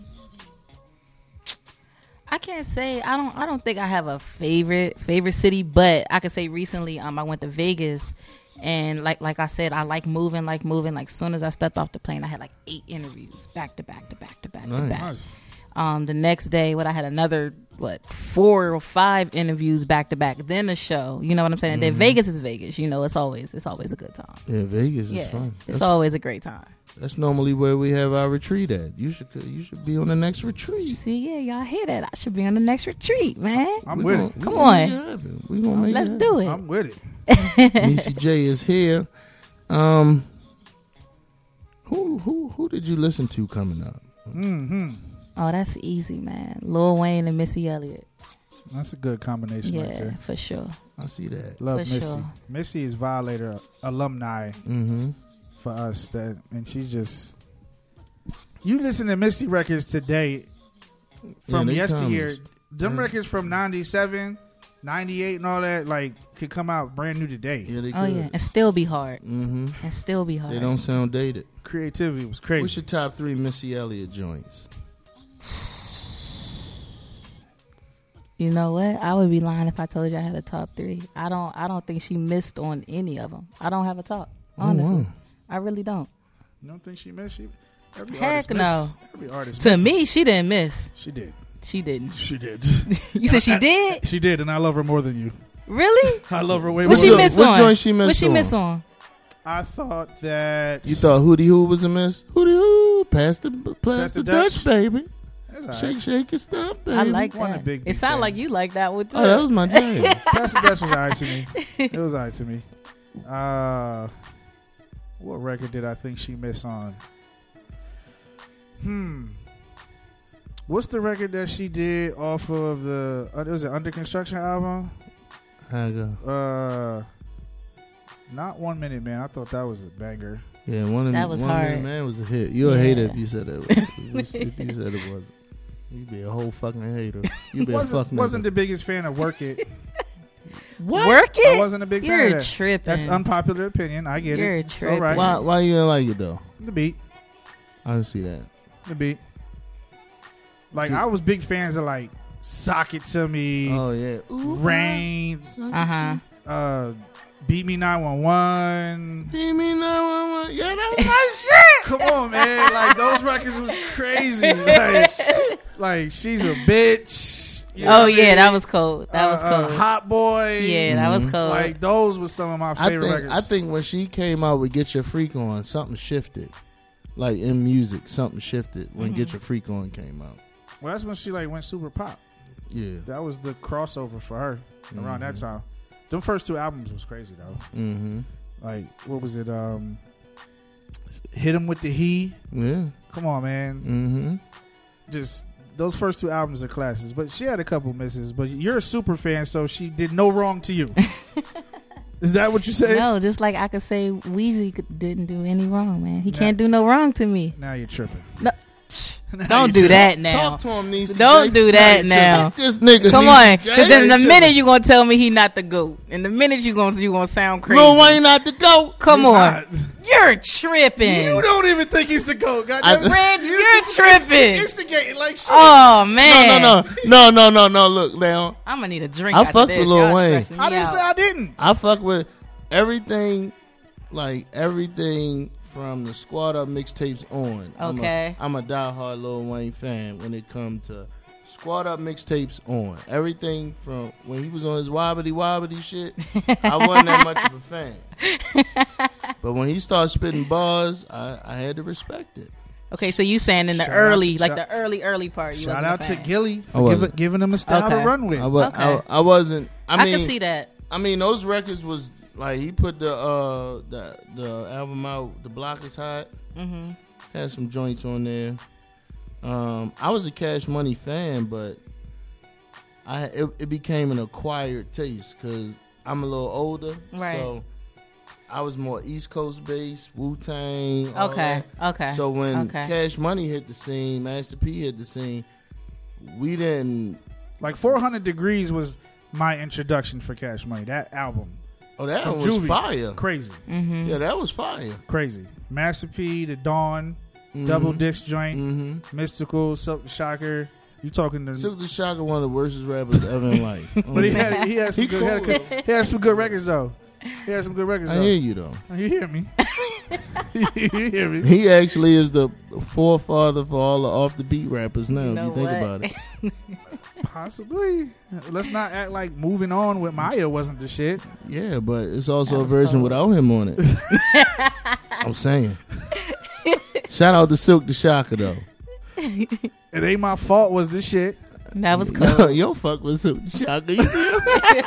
I can't say I don't I don't think I have a favorite favorite city, but I could say recently um I went to Vegas, and like like I said, I like moving, like moving. Like soon as I stepped off the plane, I had like eight interviews back to back to back to back to Nice. back. Nice. Um, the next day, what I had another what four or five interviews back to back. Then a show, you know what I'm saying? Then Vegas is Vegas, you know. It's always it's always a good time. Yeah, Vegas is Yeah, fun. it's That's, always a great time. that's normally where we have our retreat at. You should you should be on the next retreat. See, yeah, y'all hear that? I should be on the next retreat, man. I'm We with gonna- it. we Come gonna on. make it happen. We gonna make Let's it do it. I'm with it. Niecy J is here. Um, who who who did you listen to coming up? hmm Oh, that's easy, man. Lil Wayne and Missy Elliott. That's a good combination right Yeah, there. for sure. I see that. Love For Missy. sure. Missy is Violator alumni Mm-hmm. for us. That and she's just. You listen to Missy records today from Yeah, they yesteryear. timeless. Them Yeah. records from ninety-seven, ninety-eight, and all that like could come out brand new today. Yeah, they Oh, could. yeah. And still be hard. Mm-hmm. And still be hard. They don't sound dated. Creativity was crazy. What's your top three Missy Elliott joints? You know what? I would be lying if I told you I had a top three. I don't. I don't think she missed on any of them. I don't have a top. Honestly, Oh, wow. I really don't. You don't think she missed? She, every Heck artist no. miss. Every artist To misses. me, she didn't miss. she did. She didn't. She did. You said she did? She did, and I love her more than you. Really? I love her way What more. she than miss what on? joint she missed What she on? miss on? I thought that You thought Hootie Hoo was a miss? Hootie Hoo, pass the pass Pass the the Dutch, Dutch? baby. It's all Shake, right. shake your stuff, baby. I like Wasn't a that. big, It big sounded fan. like you like that one too. Oh, that was my jam. Pastor Dutch was alright to me. It was alright to me. Uh, what record did I think she missed on? Hmm. What's the record that she did off of the? Uh, it was an Under Construction album. How I go? Uh, not One Minute Man. I thought that was a banger. Yeah, one of That them, was one hard. Minute Man was a hit. You're a Yeah. hater if you said it. Was. If you said it wasn't, you'd be a whole fucking hater. You'd be a wasn't fucking. wasn't the biggest fan of Work It. what? Work I it. wasn't a big fan You're of that. tripping. That's unpopular opinion. I get You're it. It's tripping. all right. Why? Why you didn't like it though? The beat. I didn't see that. The beat. Like Dude. I was big fans of like Sock It To Me, Oh yeah. Ooh, Rain, Uh huh. uh, Beat Me nine one one. Give me nine one one. Yeah, that was my shit. Come on, man! Like those records was crazy. Like, like she's a bitch. You know Oh what I yeah, mean? that was cold. That was Uh, uh, cold. Hot Boy. Yeah, that was Mhm. cold. Like those were some of my I favorite think records. I think when she came out with Get Your Freak On, something shifted. Like in music, something shifted when Get Your Freak On came out. Well, that's when she like went super pop. Yeah. That was the crossover for her around that Mhm. time. Them first two albums was crazy though. Mm-hmm. Like what was it? Um, Hit 'Em With the He. Yeah. Come on, man. Mm-hmm. Just those first two albums are classics. But she had a couple misses. But you're a super fan, so she did no wrong to you. Is that what you said? No, just like I could say Weezy could- didn't do any wrong, man. He Nah. can't do no wrong to me. Now you're tripping. No. Now Don't you're do tripping. that now. Talk to him, Niecy Don't J. do that Hey, now. check This nigga, Come Niecy on, J. because then in a Hey, minute you gonna tell me he not the goat. In the minute you gonna you gonna sound crazy. Lil Wayne not the goat. Come He's on, not. you're tripping. You don't even think he's the GOAT. I- Goddamn. Reg, You you're just tripping. Instigating like shit. Oh man, No, no, no, no, no, no, no. Look, now I'm gonna need a drink. I after fucks this. with Lil Y'all Wayne. stressing I me didn't out. say I didn't. I fuck with everything, like everything from the Squad Up mixtapes on. Okay. I'm a, I'm a diehard Lil Wayne fan when it comes to Squad Up mixtapes on. Everything from when he was on his wobbity wobbity shit, I wasn't that much of a fan. But when he started spitting bars, I, I had to respect it. Okay, so you saying in the Shout out early, to- like shout- the early, early part. You Shout wasn't a out to fan. Gilly I for wasn't. giving, giving him a style Okay. to run with. I, was, Okay. I, I wasn't. I, I, mean, can see that. I mean, those records was like he put the uh the the album out. The Block Is Hot. Mm-hmm. Had some joints on there. Um, I was a Cash Money fan, but I it, it became an acquired taste because I'm a little older, Right. so I was more East Coast based, Wu Tang. Okay. Okay. So when okay. Cash Money hit the scene, Master P hit the scene, we didn't. Like four hundred Degrees was my introduction for Cash Money. That album. Oh, that From one was Juvie. fire. Crazy. Mm-hmm. Yeah, that was fire. Crazy. Master P, The Dawn, Mhm. Double Disc Joint, Mm-hmm. Mystical, Silk the Shocker. You talking to Silk the Shocker, one of the worst rappers ever in life. But he had he had some He good, he had, cool. a good he had some good records though. He had some good records I though. hear you though. You hear me? You hear me? He actually is the forefather for all the off the beat rappers now. You if know you think what? about it, Possibly. Let's not act like moving on with Maya wasn't the shit. yeah, but it's also That a was version cold. without him on it. I'm saying. Shout out to Silk the Shocker though. It ain't my fault was the shit. That was Yo, cool. yo, fuck with Silk the Shocker. You feel?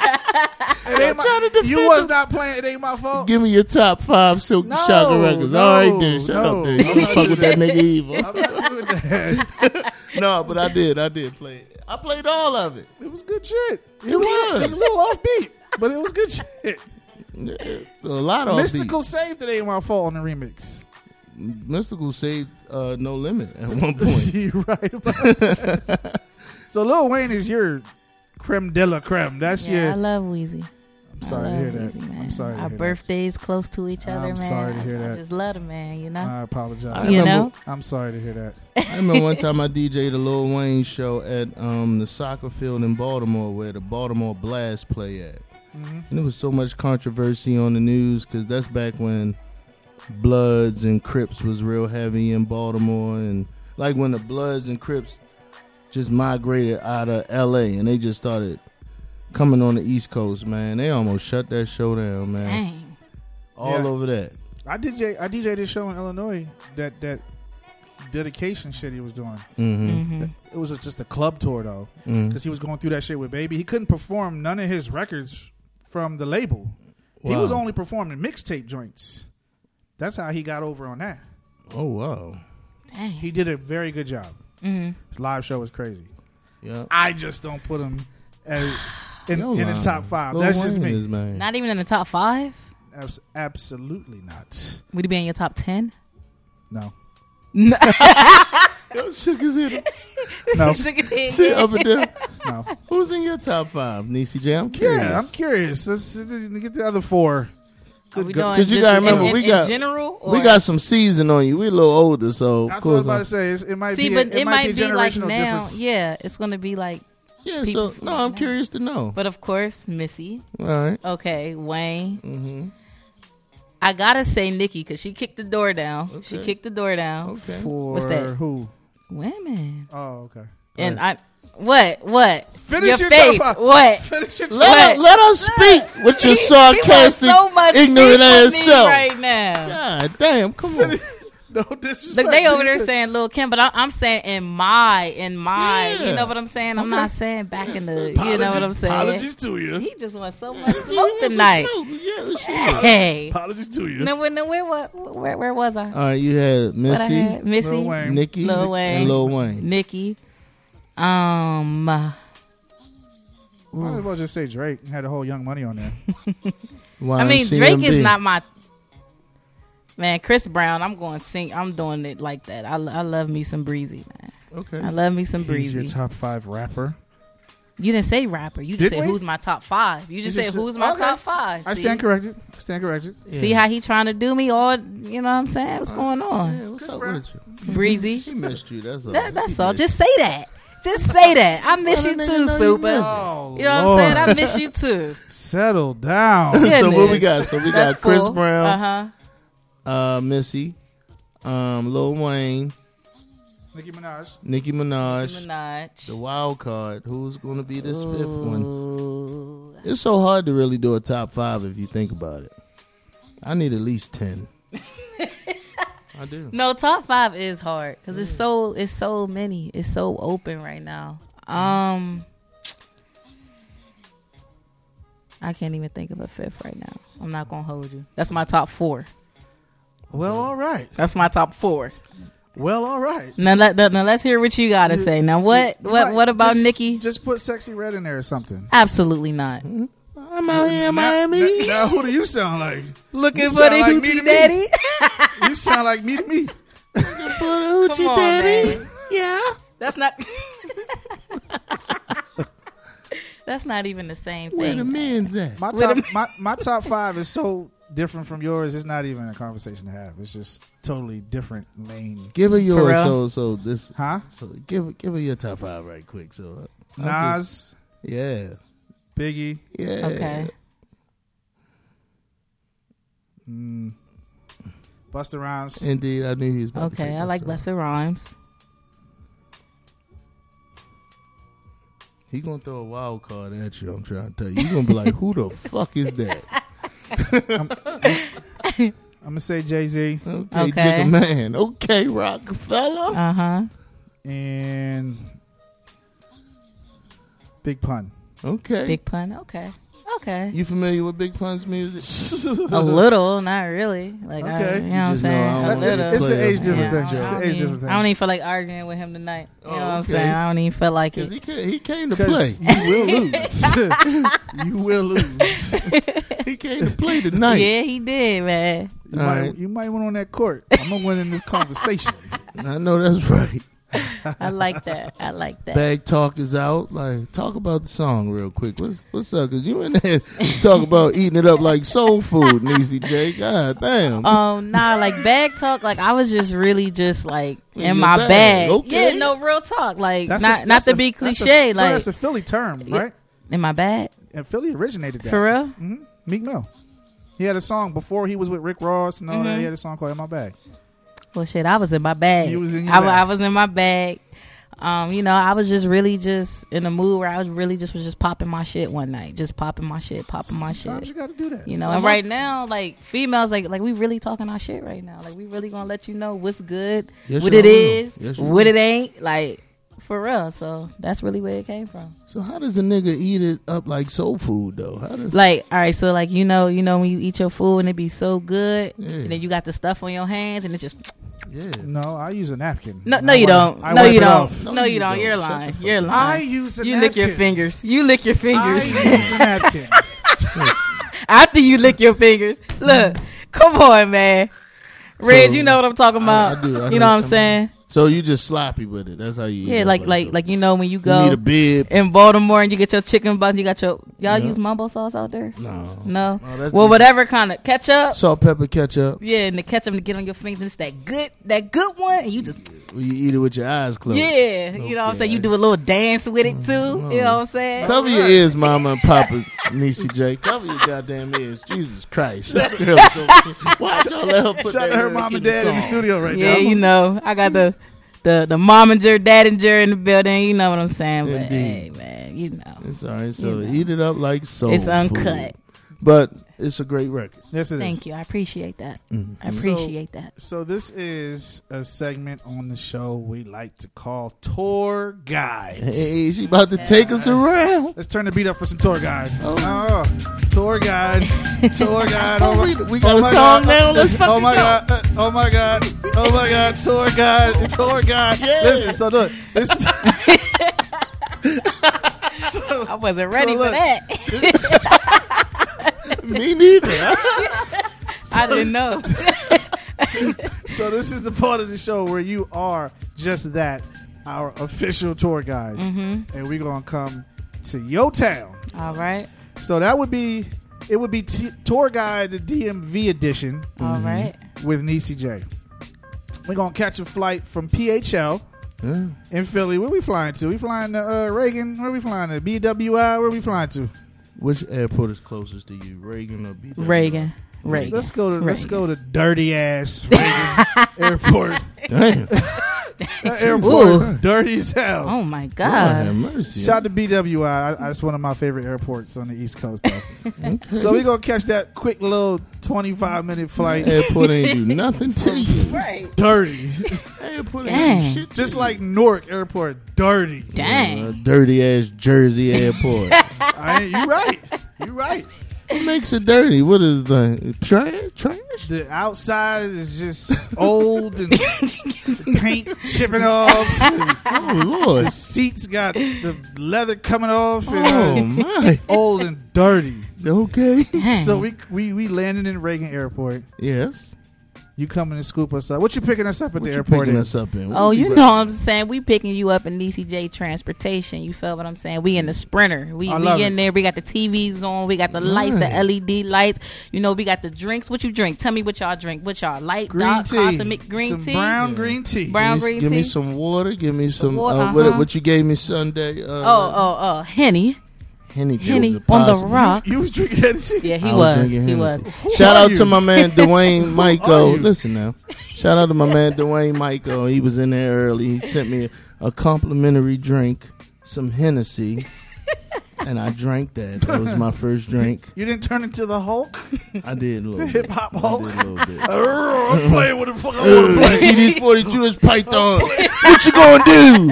It ain't my, trying to defend you was him. not playing. It ain't my fault. Give me your top five Silk the No, Shocker records. no, All right, then. Shut no. up, there. You I'm don't not fuck with doing that nigga evil. I'm not doing that. No, but I did. I did play it. I played all of it. It was good shit. It was. It was a little offbeat, but it was good shit. Yeah, a lot of Mystical saved It Ain't My Fault on the remix. Mystical saved uh, No Limit at one point. You right about that. So Lil Wayne is your creme de la creme. That's Yeah, I your. love Weezy. I'm sorry I to love hear that. Weezy, man. I'm sorry to Our hear birthdays close to each other, I'm man. sorry to I- hear I, that. just love the man, you that. know. I apologize. I You remember, know? I'm sorry to hear that. I remember one time I D J'd a Lil Wayne show at um, the soccer field in Baltimore where the Baltimore Blast play at. Mhm. And there was so much controversy on the news because that's back when Bloods and Crips was real heavy in Baltimore. And like when the Bloods and Crips just migrated out of L A and they just started coming on the East Coast, man. They almost shut that show down, man. Dang. All Yeah. over that. I D J I D J this show in Illinois that that dedication shit he was doing. Mm-hmm. Mm-hmm. It was just a club tour though, Mm-hmm. because he was going through that shit with Baby. He couldn't perform none of his records from the label. He Wow. was only performing mixtape joints. That's how he got over on that. Oh wow. Dang. He did a very good job. Mm-hmm. His live show was crazy. Yeah. I just don't put him as, in, Yo, in the man. top five. Lil That's just Wayne me. is, man. Not even in the top five. Abs- absolutely not. Would he be in your top ten? No. Yo, shook his head. No. Shook his head, Sit yeah. up and down. No. Who's in your top five, Niecy J? I'm curious. Yeah, I'm curious. Let's uh, get the other four. Are we Good doing 'Cause you just gotta in- remember, in, we in got- general. Or? we got some season on you. We're a little older, so of That's what I was course. about I'm- to say. It's, it might See, be. but a, it, might be, a be like generational now. difference. Yeah, it's going to be like. yeah, people so no, I'm now. curious to know. But of course, Missy. All right. Okay, Wayne. Mm-hmm. I gotta say Nikki because she kicked the door down. She Okay. kicked the door down. Okay. For What's that? who? Women. Oh, okay. And I. What? What? Finish your your face. top five. What? Finish it. Let, What? her, let us speak with your He- he wants sarcastic, so much ignorant beef with ass me self. right now. God damn, come on. No disrespect. Look, they over there saying Lil Kim, but I, I'm saying in my, in my, Yeah. you know what I'm saying? I'm Okay. not saying back in the, you know what I'm saying? Apologies to you. He just wants so much smoke tonight. Yeah, sure. Hey. Apologies to you. No, where, no, where, what, where, where was I? All right, you had What I Missy, had? Missy, Lil Wayne. Nicki, Lil Wayne. and Lil Wayne. Nikki. Um, uh, Might as well just say Drake had the whole Young Money on there. I mean, Drake is Y M C M B. not my man. Chris Brown, I'm going to sing. I'm doing it like that. I, I love me some Breezy, man. Okay. I love me some He's your Breezy. top five rapper. You didn't say rapper. You just Did said we? who's my top five. You just You said just who's said- my okay. top five. I See? stand corrected. I stand corrected. See how he trying to do me? Or you know what I'm saying? What's going on? Yeah, what's Chris up Brown. with you? Breezy. He missed you. That's all. That, that's He all. missed Just say that. Just say that. I miss Why you the nigga too, know you Super. miss it? Oh, You know what I'm saying? I miss you too. Settle down. you. So what we Goodness. got? So we got That's Chris full. Brown, Uh-huh. uh, Missy, um, Lil Wayne, Nicki Minaj. Nicki Minaj, Minaj. the wild card. Who's going to be this fifth one? Ooh. It's so hard to really do a top five if you think about it. I need at least ten. I do. No, top five is hard because it's so it's so many. It's so open right now. Um, I can't even think of a fifth right now. I'm not gonna hold you. That's my top four. Well, all right. That's my top four. Well, all right. Now, let, now let's hear what you gotta You- say. Now, what You what might what about just- Nikki? Just put Sexy Red in there or something. Absolutely not. I'm out here in Now, Miami. now, now who do you sound like? Looking You for sound the like me hoochie to me. daddy. You sound like me to me. For the hoochie Come on, daddy. man. Yeah. That's not. That's not even the same Where the thing. men's at? My With top, a- my, my top five is so different from yours. It's not even a conversation to have. It's just totally different lane. Give her yours. real? So so this. Huh? So give give her your top five right quick. So uh, I'm Nas, just- yeah, Biggie, yeah. Okay. mm, Busta Rhymes. Indeed, I knew he was. About to Okay, say I like Busta. Busta Rhymes. He gonna throw a wild card at you. I'm trying to tell you. You gonna be like, who the fuck is that? I'm gonna say Jay Z Okay, Okay. Jigga Man. Okay, Rockefeller. Uh huh. and Big Pun. Okay. Big Pun. Okay. Okay. You familiar with Big Pun's music? A little, not really. Like, I, Okay. you know You what I'm just know saying? I A don't It's, little. it's an Player. age different Yeah, thing. I It's don't an age even- different thing. I don't even feel like arguing with him tonight. You Oh, know what I'm okay. saying? I don't even feel like Because it. he, came- he came to play. Because you will lose. You will lose. He came to play tonight. Yeah, he did, man. You All might, right. you might win on that court. I'm gonna win in this conversation. I know that's right. I like that. I like that. Bag talk is out. Like, talk about the song real quick. What's what's up? Cause you in there talk about eating it up like soul food, Niecy J. God damn. Um, nah, like bag talk. Like I was just really just like In in your my bag, bag. okay. Yeah, no real talk. Like That's not a- not that's to a- be that's a- cliche. no, like that's a Philly term, right? in my bag. And Philly originated that. For real? hmm Meek Mill. He had a song before he was with Rick Ross and all that. Mhm. He had a song called "In My Bag." Well, shit, I was in my bag. You was in your I, bag. I was in my bag. Um, you know, I was just really just in a mood where I was really just was just popping my shit one night, just popping my shit, popping my Sometimes shit. you gotta do that. You know, and right now, like females, like like we really talking our shit right now. Like we really gonna let you know what's good, Yes, what you it will. is, Yes, you what will. it ain't. Like for real. So that's really where it came from. So how does a nigga eat it up like soul food though? How does Like, all right, so like you know, you know when you eat your food and it be so good, Yeah. and then you got the stuff on your hands, and it just yeah. No, I use a napkin. no, no, I you wipe- don't, I no, wipe you it don't, off. no, No, you you don't. don't. You're Shut the lying. fuck You're up. lying. I use a You napkin. lick your fingers. You lick your fingers. I use a napkin. After you lick your fingers. Look, come on, man. Reg, So, you know what I'm talking about. I, I do. I you know know what I'm what saying? So you just sloppy with it. That's how you eat Yeah, it like up like soul like you know when you food. You need go a bib. in Baltimore and you get your chicken buns, you got your y'all Yeah. use mumbo sauce out there? No. No. Oh, that's Well, just- whatever kind of ketchup. Salt, pepper, ketchup. Yeah, and the ketchup to get on your fingers, it's that good, that good one, and you just You eat it with your eyes closed. yeah, you know what I'm saying. You do a little dance with it too. You know what I'm saying? Cover your ears, mama and papa, Niecy J. Cover your goddamn ears. Jesus Christ. This girl is so why y'all let her put Shout out that to her in mom the and dad in the song? studio right Yeah, now. you know, I got the the the momager, dadinger in the building. You know what I'm saying? But Indeed. hey, man, you know, It's all right. So You know. eat it up like soul it's uncut. food. But it's a great record. Yes, it is. Thank you. I appreciate that. Mhm. I appreciate that. So this is a segment on the show we like to call Tour Guide. Hey, she about to take us around. Let's turn the beat up for some tour guide. Oh. Oh, tour guide, tour guide. Oh, Oh, we, my, we got oh a my song God. now. Let's fucking Oh my go. god! uh, Oh my god! Oh my god! Tour guide, tour guide. Yeah. Listen, so look, this is I wasn't ready so for look. that. Me neither. I didn't know. so this is the part of the show where you are just that, our official tour guide, Mm-hmm. and we're gonna come to your town. All right. So that would be it. Would be t- tour guide the D M V edition All right. with Niecy J. We're gonna catch a flight from P H L Yeah. in Philly. Where we flying to? We flying to uh, Reagan. Where we flying to? B W I. Where we flying to? Which airport is closest to you, Reagan or B W I? Reagan. Let's, Reagan. let's go to let's Reagan. go to dirty ass Reagan Airport. Damn. That airport Ooh. dirty as hell. Oh my Lord God. have mercy. Shout out to B W I. I. That's one of my favorite airports on the East Coast. Though. So we gonna catch that quick little twenty-five minute flight. Airport ain't do nothing to you. Right. Dirty, Airport ain't Dang. do shit to just you. like Newark Airport. Dirty. Dang. Uh, dirty ass Jersey airport. I, you right. You right. What makes it dirty? What is the trash? Trash? The outside is just old and paint chipping off. And Oh Lord! the seats got the leather coming off. Oh And, uh, my! old and dirty. Okay. Dang. So we we we landed in Reagan Airport. Yes. You coming to scoop us up? What you picking us up at What the you airport? picking in? us up in? Oh, What we you right- know what I'm saying? We picking you up in Niecy J Transportation. You feel what I'm saying? We in the Sprinter. We, I we love in it. there. We got the T Vs on. We got the lights, the Right. L E D lights. You know, we got the drinks. What you drink? Tell me what y'all drink. What y'all light, Green dark, tea, cosmic green some tea? brown Yeah. green tea. Brown Give me- green Give me tea? some water. Give me some. water, uh, what, uh-huh. what you gave me Sunday? Uh, Oh, oh, oh, Henny. Henny, Henny Pills on the Possible. rock. You was drinking Hennessy? Yeah, he I was. drinking He was. Hennessy. Who Shout are out you? to my man Dwayne are Michael. you? Listen now. Shout out to my man Dwayne Michael. He was in there early. He sent me a, a complimentary drink, some Hennessy, and I drank that. That was my first drink. You didn't turn into the Hulk? I did a little bit. Hip hop I Hulk? did a little bit. Arrgh, I'm playing with the fuck I want to play. T D forty-two is Python. What you gonna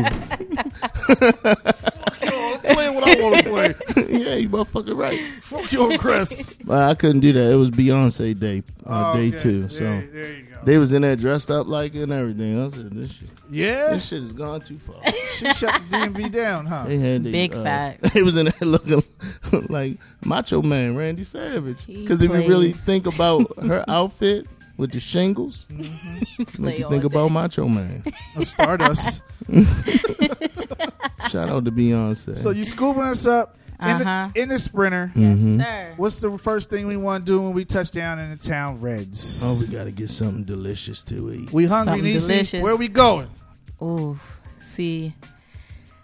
do? I'm playing what I want to play. Yeah, you motherfucking right. Fuck your crest. But I couldn't do that. It was Beyonce day, uh, Oh, day okay. two. There, So there you go. they was in there dressed up like it and everything. I said, this shit, Yeah? this shit has gone too far. She shut the D M V down, huh? They had the, Big uh, facts. They was in there looking like Macho Man, Randy Savage. He Because if you really plays. think about her outfit with the shingles, Play make you all think day. about Macho Man. Of Stardust. Shout out to Beyonce. So you scooping us up in, Uh-huh. the, in the Sprinter. Yes, Mhm. sir. What's the first thing we want to do when we touch down in the town Reds? Oh, we gotta get something delicious to eat. we hungry, Something Niecy. delicious. Where we going? Ooh, see,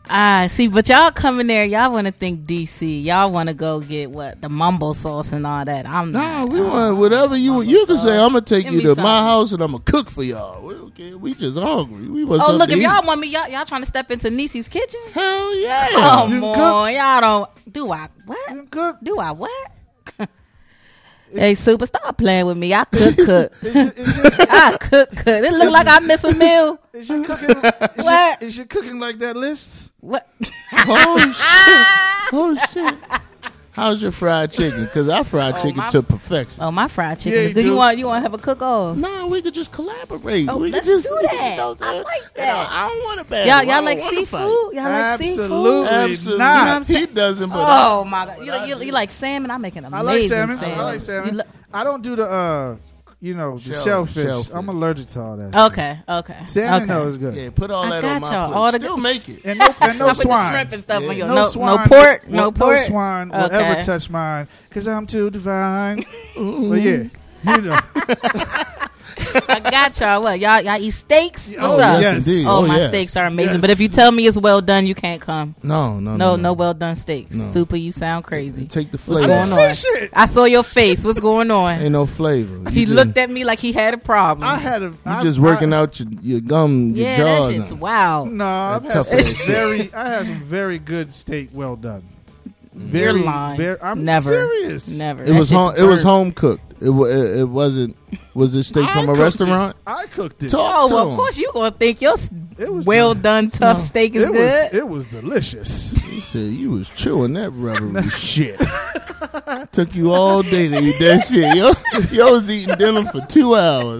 Ah, see, but y'all coming there, y'all want to think D C. Y'all want to go get what the mumbo sauce and all that. I'm Nah, not. we want whatever you you can say. I'm gonna take Give you me to something. my house and I'm gonna cook for y'all. We, okay, we just hungry. We want Oh, something look, to if eat. y'all want me, y'all, y'all trying to step into Niecy's kitchen? Hell yeah. Come You on, cook? y'all don't. Do I what? You cook? Do I what? Hey, Super, stop playing with me. I cook, cook. Is your, is your, I cook, cook. It look like I miss a meal. is your cooking? Is What? Your, is your cooking like that list? What? Oh shit. Oh shit. How's your fried chicken? Because I fried Oh, chicken my- to perfection. Oh, my fried chicken. Yeah, is you good. You do. want you want to have a cook off? No, we could just collaborate. Oh, we let's could just do you that. know what I'm I saying? like You know, that. I don't want to bad. Y'all, I y'all don't like wanna seafood? fight. Y'all like Absolutely. seafood? Absolutely. not. You know what I'm He saying? doesn't. But Oh my god! You like, you, you like salmon? I make an amazing I like salmon. salmon. I like salmon. You lo- I don't do the uh, you know, the Shell- shellfish. shellfish. I'm allergic to all that. okay, okay. Salmon okay. though is good. yeah, put all I that got on my y'all. plate. All the Still good- make it. And no, and no I put the swine. shrimp and stuff Yeah. on your No, no, swine. no pork, will- no pork. No swine will Okay. ever touch mine because I'm too divine. But yeah, you know. I got y'all. What y'all y'all eat steaks? Oh, What's up? yes. indeed. Oh, Oh, my yes. steaks are amazing. Yes. But if you tell me it's well done, you can't come. No, no, No, no, no, well done steaks. No. Super, you sound crazy. Take the What's flavor. going I on? didn't say shit. I saw your face. What's going on? Ain't no flavor. You He just, looked at me like he had a problem. I had a. You I- just working I, out your, your gum, your yeah, jaws. that shit's now. wow. No, I've had tough some ass shit. very. I had some very good steak, well done. You're Very, lying. very. I'm Never. serious. Never. It That was shit's home. It was burnt. home cooked. It, wa- it, it wasn't. Was it steak I from a cooked restaurant? It. I cooked it. Talk Oh, to well, him. of course you gonna think your s- It was well del- done tough No. steak is it good. was. It was delicious. He said you was chewing that rubbery shit. Took you all day to eat that shit. Yo, yo was eating dinner for two hours.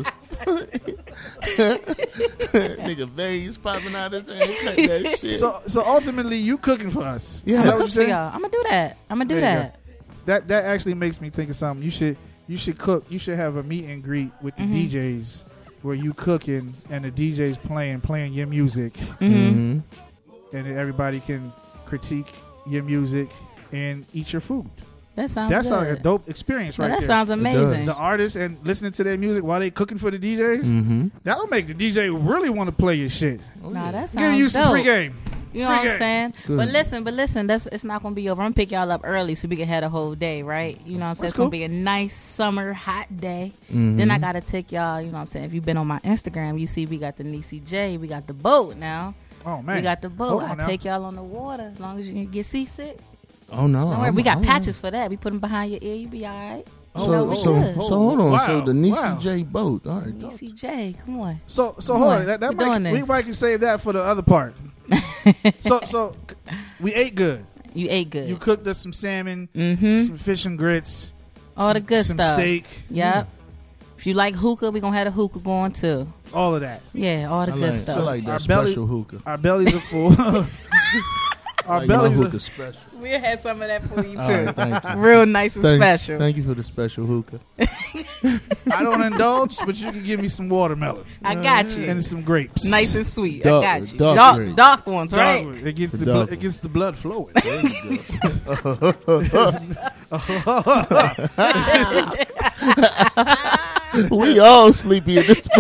Nigga veins popping out his hand, cut that shit. So, so ultimately, you cooking for us. Yeah. Is I'm that gonna what cook you're for saying? y'all. I'm gonna do that. I'm gonna do There you that. That that actually makes me think of something. You should you should cook. You should have a meet and greet with the Mhm. D Js where you cooking and the D Js playing playing your music, Mm-hmm. Mhm. and then everybody can critique your music and eat your food. That sounds. That's good. like a dope experience, No, right that there. sounds amazing. The artists and listening to their music while they cooking for the D Js. Mhm. That'll make the D J really want to play your shit. Oh, Nah, yeah. that Give sounds you some dope. free game. You know free what I'm game. saying? Good. But listen, but listen, that's it's not gonna be over. I'm gonna pick y'all up early so we can have a whole day, right? You know what I'm saying? That's It's gonna cool. be a nice summer hot day. Mhm. Then I gotta take y'all, you know what I'm saying? If you've been on my Instagram, you see we got the Niecy J, we got the boat now. Oh man, We got the boat. Hold I on now. take y'all on the water as long as you can get seasick. Oh no! Don't worry, I'm- we got I'm- patches for that. We put them behind your ear, you be all right. So, You know, we so, good. so hold on. Wow, So the Niecy wow. J boat. All right. Niecy J, come on. So so Come hold on, on. That, that we're might, doing we this. might can save that for the other part. so so we ate good. You ate good. You cooked us some salmon, mm-hmm. some fish and grits, All the some- good some stuff. steak, Yep. If you like hookah, we gonna have the hookah going too. all of that. Yeah, all the I good like, stuff. I like that Our belly- special hookah. Our bellies are full. Our like my bellies hookah are. special. We'll have some of that for you All right, thank you. Real nice and Thank, special. Thank you for the special hookah. I don't indulge, but you can give me some watermelon I got you. and some grapes. Nice and sweet. Dark- I got you. dark Dark, grapes. dark ones, Dark right? one. It gets The the dark blood, one. it gets the blood flowing. There you go. We all sleepy in this.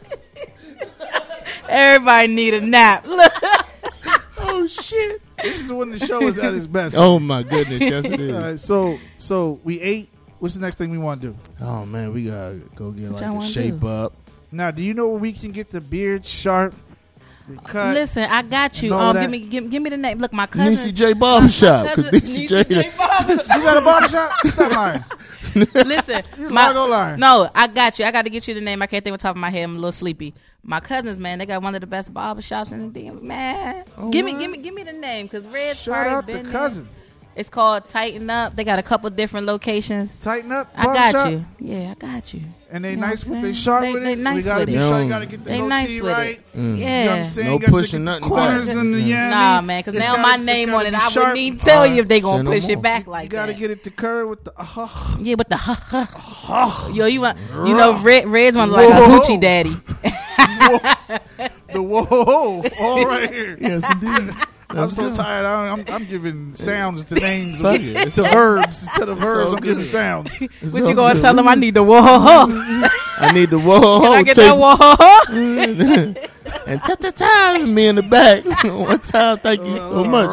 Everybody need a nap. Look. Oh shit! This is when the show is at its best. Oh my goodness! Yes, it All is. right, so so we ate. What's the next thing we want to do? Oh man, we gotta go get What like y'all a wanna shape do? up. Now, do you know where we can get the beard sharp, the cut? Listen, I got you. and all Um, that. give me, give, give me the name. Look, my cousin. Niecy J Barbershop. Cause Niecy J. You got a barbershop? Stop lying. Listen, You my, not gonna lie. no, I got you. I got to get you the name. I can't think on top of my head. I'm a little sleepy. My cousins, man, they got one of the best barbershops in the damn man. Oh, give me, what? give me, give me the name, cause Red's Shout probably out been to there. cousin. It's called Tighten Up. They got a couple different locations. Tighten up. I got barbershop. you. Yeah, I got you. And they You know nice what I'm with they saying? sharp They- with they it. nice we gotta with be it. sure Young. you gotta get the They goatee nice with right. it. Mm. You know what Yeah. I'm saying? No You gotta pushing get the nothing corners back. and the yeah. Nah, man, because It's now gotta- my it's name gotta on it, be I sharp. wouldn't even tell you if they Say gonna no push more. it back You like gotta that. get it to curve with the. Uh, Yeah, but the yo, you want you know Red Red's one like a Whoa. hoochie daddy. the whoa, all right here. Yes, indeed. I'm Let's so go. tired. I, I'm, I'm giving sounds to names Fuck of, it. to verbs instead of It's verbs. all I'm giving good. sounds. It's What all you gonna good. tell them? I need the whoa. I need the whoa. Can I get take- that whoa? and ta ta ta, me in the back. One time, thank you so much.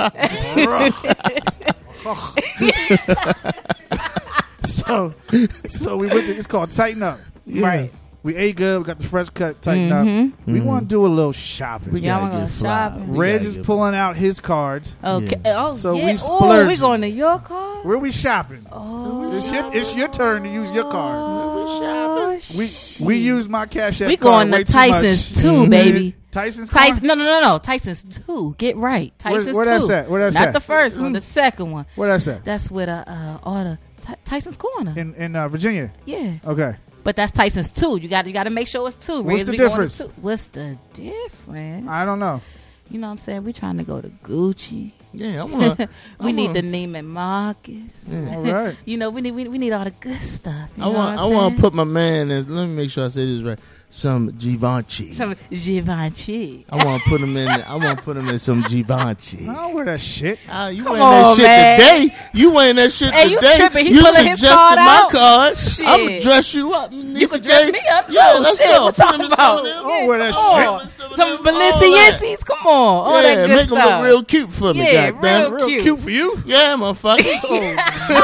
so, so we went. To, it's called Tighten Up. Yes. Right. We ate good. We got the fresh cut. Tighten Mhm. up. We want to do a little shopping. We Y'all gotta wanna get go fly. shopping? We Reg gotta is get pulling out his card. Okay. Yeah. Oh, So yeah. we Oh, we splurging. going to your car? Where we shopping? Oh, It's your it's your turn to use your card. oh, We shit. we use my cash app. We card going way to too much. Tyson's too, Mhm. baby. Tyson's Tyson, card? no, no, no, no. Tyson's two. Get right. Where- Tyson's where two. that's at? Where that's Not at? the first one, the second one. Where that's at? That's with uh, uh all the Ty- Tyson's corner. In in uh, Virginia. Yeah, Okay. but that's Tyson's two. You got you got to make sure it's two. What's Riz, the we going to difference? two. What's the difference? I don't know. You know what I'm saying? We trying to go to Gucci. Yeah, I want. We need the Neiman Marcus. All right. You know, we need we, we need all the good stuff. You I know want. what I I'm want saying? to put my man in. Let me make sure I say this right. Some Givenchy. some Givenchy. I want to put him in. I want to put him in some Givenchy. I don't wear that shit. Ah, you Come wearing that on, shit man. today? You wearing that shit Hey, you today? tripping. He you pulling his suggested card my out? card. Shit. I'm gonna dress you up. You can dress me up too. Yeah, let's Shit, go. what Put you him in talking some of about? them. I don't wear that Oh, shit. Some of some them, all that. Balenciennes. Come on, all yeah, that good make stuff. him look real cute for me. Yeah, goddamn. real cute. Cute for you? Yeah, motherfucker.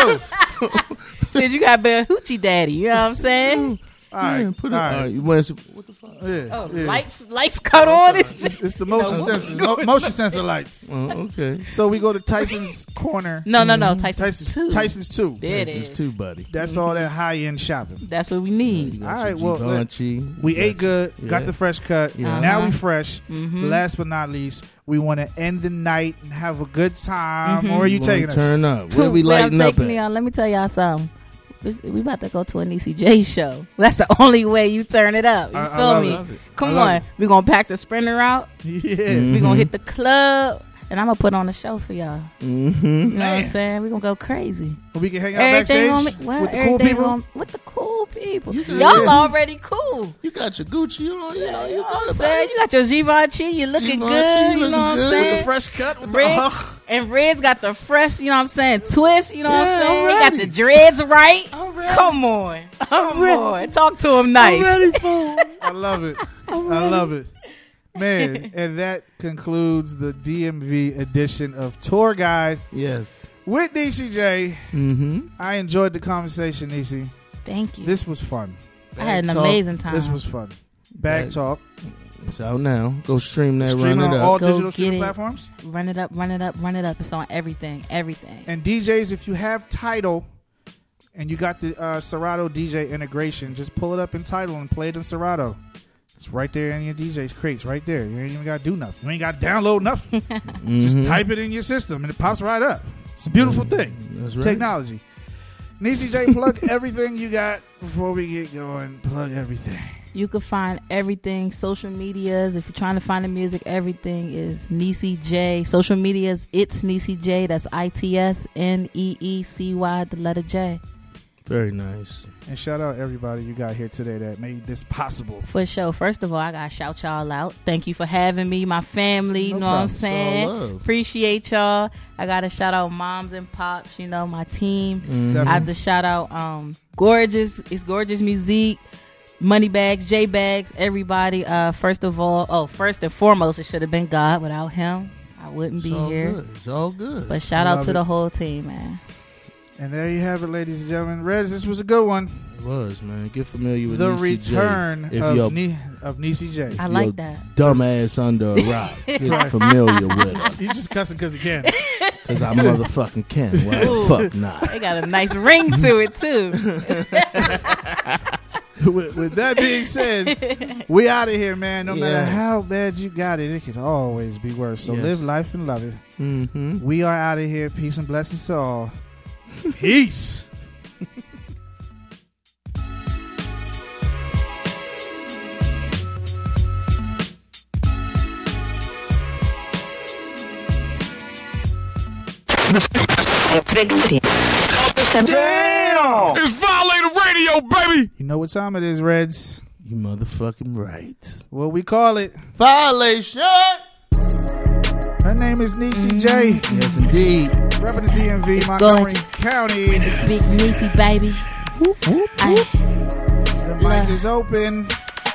Said you got to be a hoochie daddy. You know what I'm saying? All right. Yeah, put it. all All right. right, you wearing some, what the fuck? Yeah. Oh, yeah. lights, lights cut on it. It's, it's the motion know, sensors. Mo- motion sensor lights. Oh, okay. So we go to Tyson's corner. No, no, no. Tyson's, Tyson's two. Tyson's two. There it This is. too, buddy. That's all that high end shopping. That's what we need. You got All some right, well, Givenchy. We You ate got- good, Yeah. got the fresh cut. Yeah. Now Uh-huh. we fresh. Mhm. Last but not least, we want to end the night and have a good time. Mhm. Where are you Wanna taking us? Turn up. Where we Where I'm lighting up taking at? y'all, let me tell y'all something. We we about to go to a Niecy J show. That's the only way you turn it up. You I- I feel love me? it. Love it. Come I love on. it. We're going to pack the Sprinter out. Yeah. Mhm. We're going to hit the club. And I'm going to put on a show for y'all. Mm-hmm. You know what I'm Man. saying? We're going to go crazy. We can hang out Everything backstage on me. Well, with the cool everything people. on- with the cool people. You can- Y'all yeah. already cool. You got your Gucci on. You know, You you know what I'm got saying? You got your Givenchy. You looking Givenchy, good. you You looking know what I'm good. saying? The fresh cut with Red, the uh, and Red's got the fresh, you know what I'm saying, twist, you know what Yeah, I'm saying? I'm He got ready. the dreads right. I'm ready. Come on. Come ready. on. Talk to him nice. I'm ready for I love it. I love it. Man, and that concludes the D M V edition of Tour Guide Yes. with Niecy J. Mm-hmm. I enjoyed the conversation, Niecy. Thank you. This was fun. I had an Bag talk. amazing time. This was fun. Bag Bag- Talk. It's out now. Go stream that. Streaming run on it all up. Go digital get streaming it. platforms. Run it up, run it up, run it up. It's on everything, everything. And D Js, if you have Tidal and you got the uh, Serato D J integration, just pull it up in Tidal and play it in Serato. It's right there in your D J's crates, right there. You ain't even got to do nothing. You ain't got to download nothing. Just Mhm. type it in your system and it pops right up. It's a beautiful thing. That's right. Technology. Niecy J, plug everything you got before we get going. Plug everything. You can find everything, social medias. If you're trying to find the music, everything is Niecy J. Social medias, it's Niecy J. That's I T S N E E C Y, the letter J. Very nice. And shout out everybody you got here today that made this possible. For sure. First of all, I got to shout y'all out. Thank you for having me, my family. You No know what I'm problem. It's all saying? love. Appreciate y'all. I got to shout out moms and pops, you know, my team. Mhm. I have to shout out um, Gorgeous. It's Gorgeous Music. Money Bags, J Bags, everybody. Uh, first of all, oh, first and foremost, it should have been God. Without him, I wouldn't be It's all here. good. It's all good. But shout Love out to it. the whole team, man. And there you have it, ladies and gentlemen. Rez, this was a good one. It was, man. Get familiar with The Niecy J. return If of, you're Nie- of Niecy J. I If like you're that. dumbass under a rock. Get familiar with her. He's just cussing because he can. Because I motherfucking can. Why the Ooh. fuck not? They got a nice ring to it, too. with, with that being said, we out of here, man. No matter Yes. how bad you got it, it could always be worse. So Yes. live life and love it. Mm-hmm. We are out of here. Peace and blessings to all. Peace. Damn! It's Violator Radio, baby! You know what time it is, Reds? You motherfucking right. What we call it. Violation! Her name is Niecy J. Yes, indeed. Repping the D M V, It's Montgomery good. County. Big Niecy, baby. Whoop, whoop, I, The mic is open.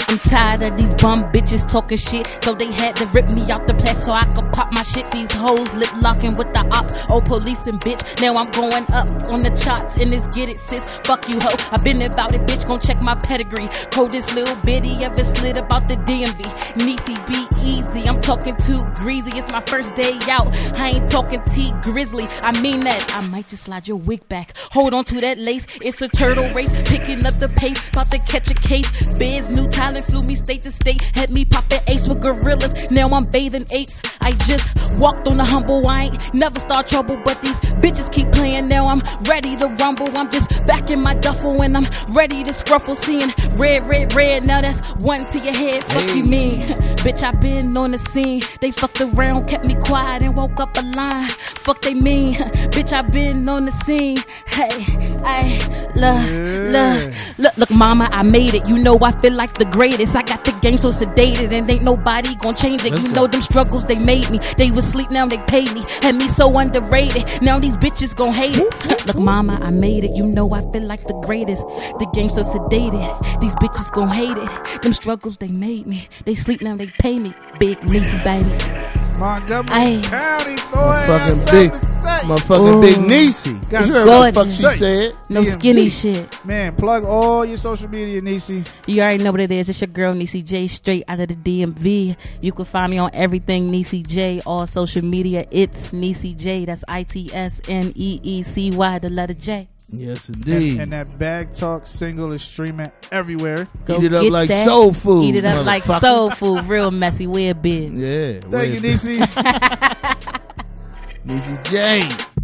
I'm tired of these bum bitches talking shit, so they had to rip me out the place so I could pop my shit. These hoes lip locking with the ops, oh police and bitch. Now I'm going up on the charts and it's get it sis. Fuck you ho, I been about it bitch, gon' check my pedigree. Coldest little bitty ever slid about the D M V. Niecy be easy, I'm talking too greasy. It's my first day out, I ain't talking T Grizzly. I mean that, I might just slide your wig back. Hold on to that lace, it's a turtle race. Picking up the pace, about to catch a case. Biz new talent flew me state to state, had me popping ace with gorillas. Now I'm bathing apes. I just walked on the humble, I ain't never start trouble, but these bitches keep playing. Now I'm ready to rumble. I'm just back in my duffel and I'm ready to scruffle. Seeing red, red, red. Now that's one to your head. Fuck Hey. you mean, bitch? I been on the scene. They fucked around, kept me quiet and woke up a line. Fuck they mean, bitch? I been on the scene. Hey, I look, look, look, look, mama, I made it. You know I feel like the greatest. I got the game so sedated and ain't nobody gonna change it. Let's You go. know them struggles they made me. They was sleep, now they pay me. Had me so underrated. Now these bitches gon' hate it. Look, mama, I made it. You know I feel like the greatest. The game so sedated. These bitches gon' hate it. Them struggles they made me. They sleep, now they pay me. Big Niecy, baby. Montgomery Aye. County, boy. Motherfucking that's big, something to say. motherfucking Ooh. big Niecy. Got You heard what the fuck gorgeous. she said? No D M V. skinny shit. Man, plug all your social media, Niecy. You already know what it is. It's your girl Niecy J, straight out of the D M V. You can find me on everything Niecy J, all social media. It's Niecy J. That's I T S N E E C Y, the letter J. Yes, And, indeed. and that Bag Talk single is streaming everywhere. Go Eat it up get like that. soul food. Eat it up like motherfucker. soul food. Real messy. We're big. Yeah. Thank you, Niecy. Niecy J.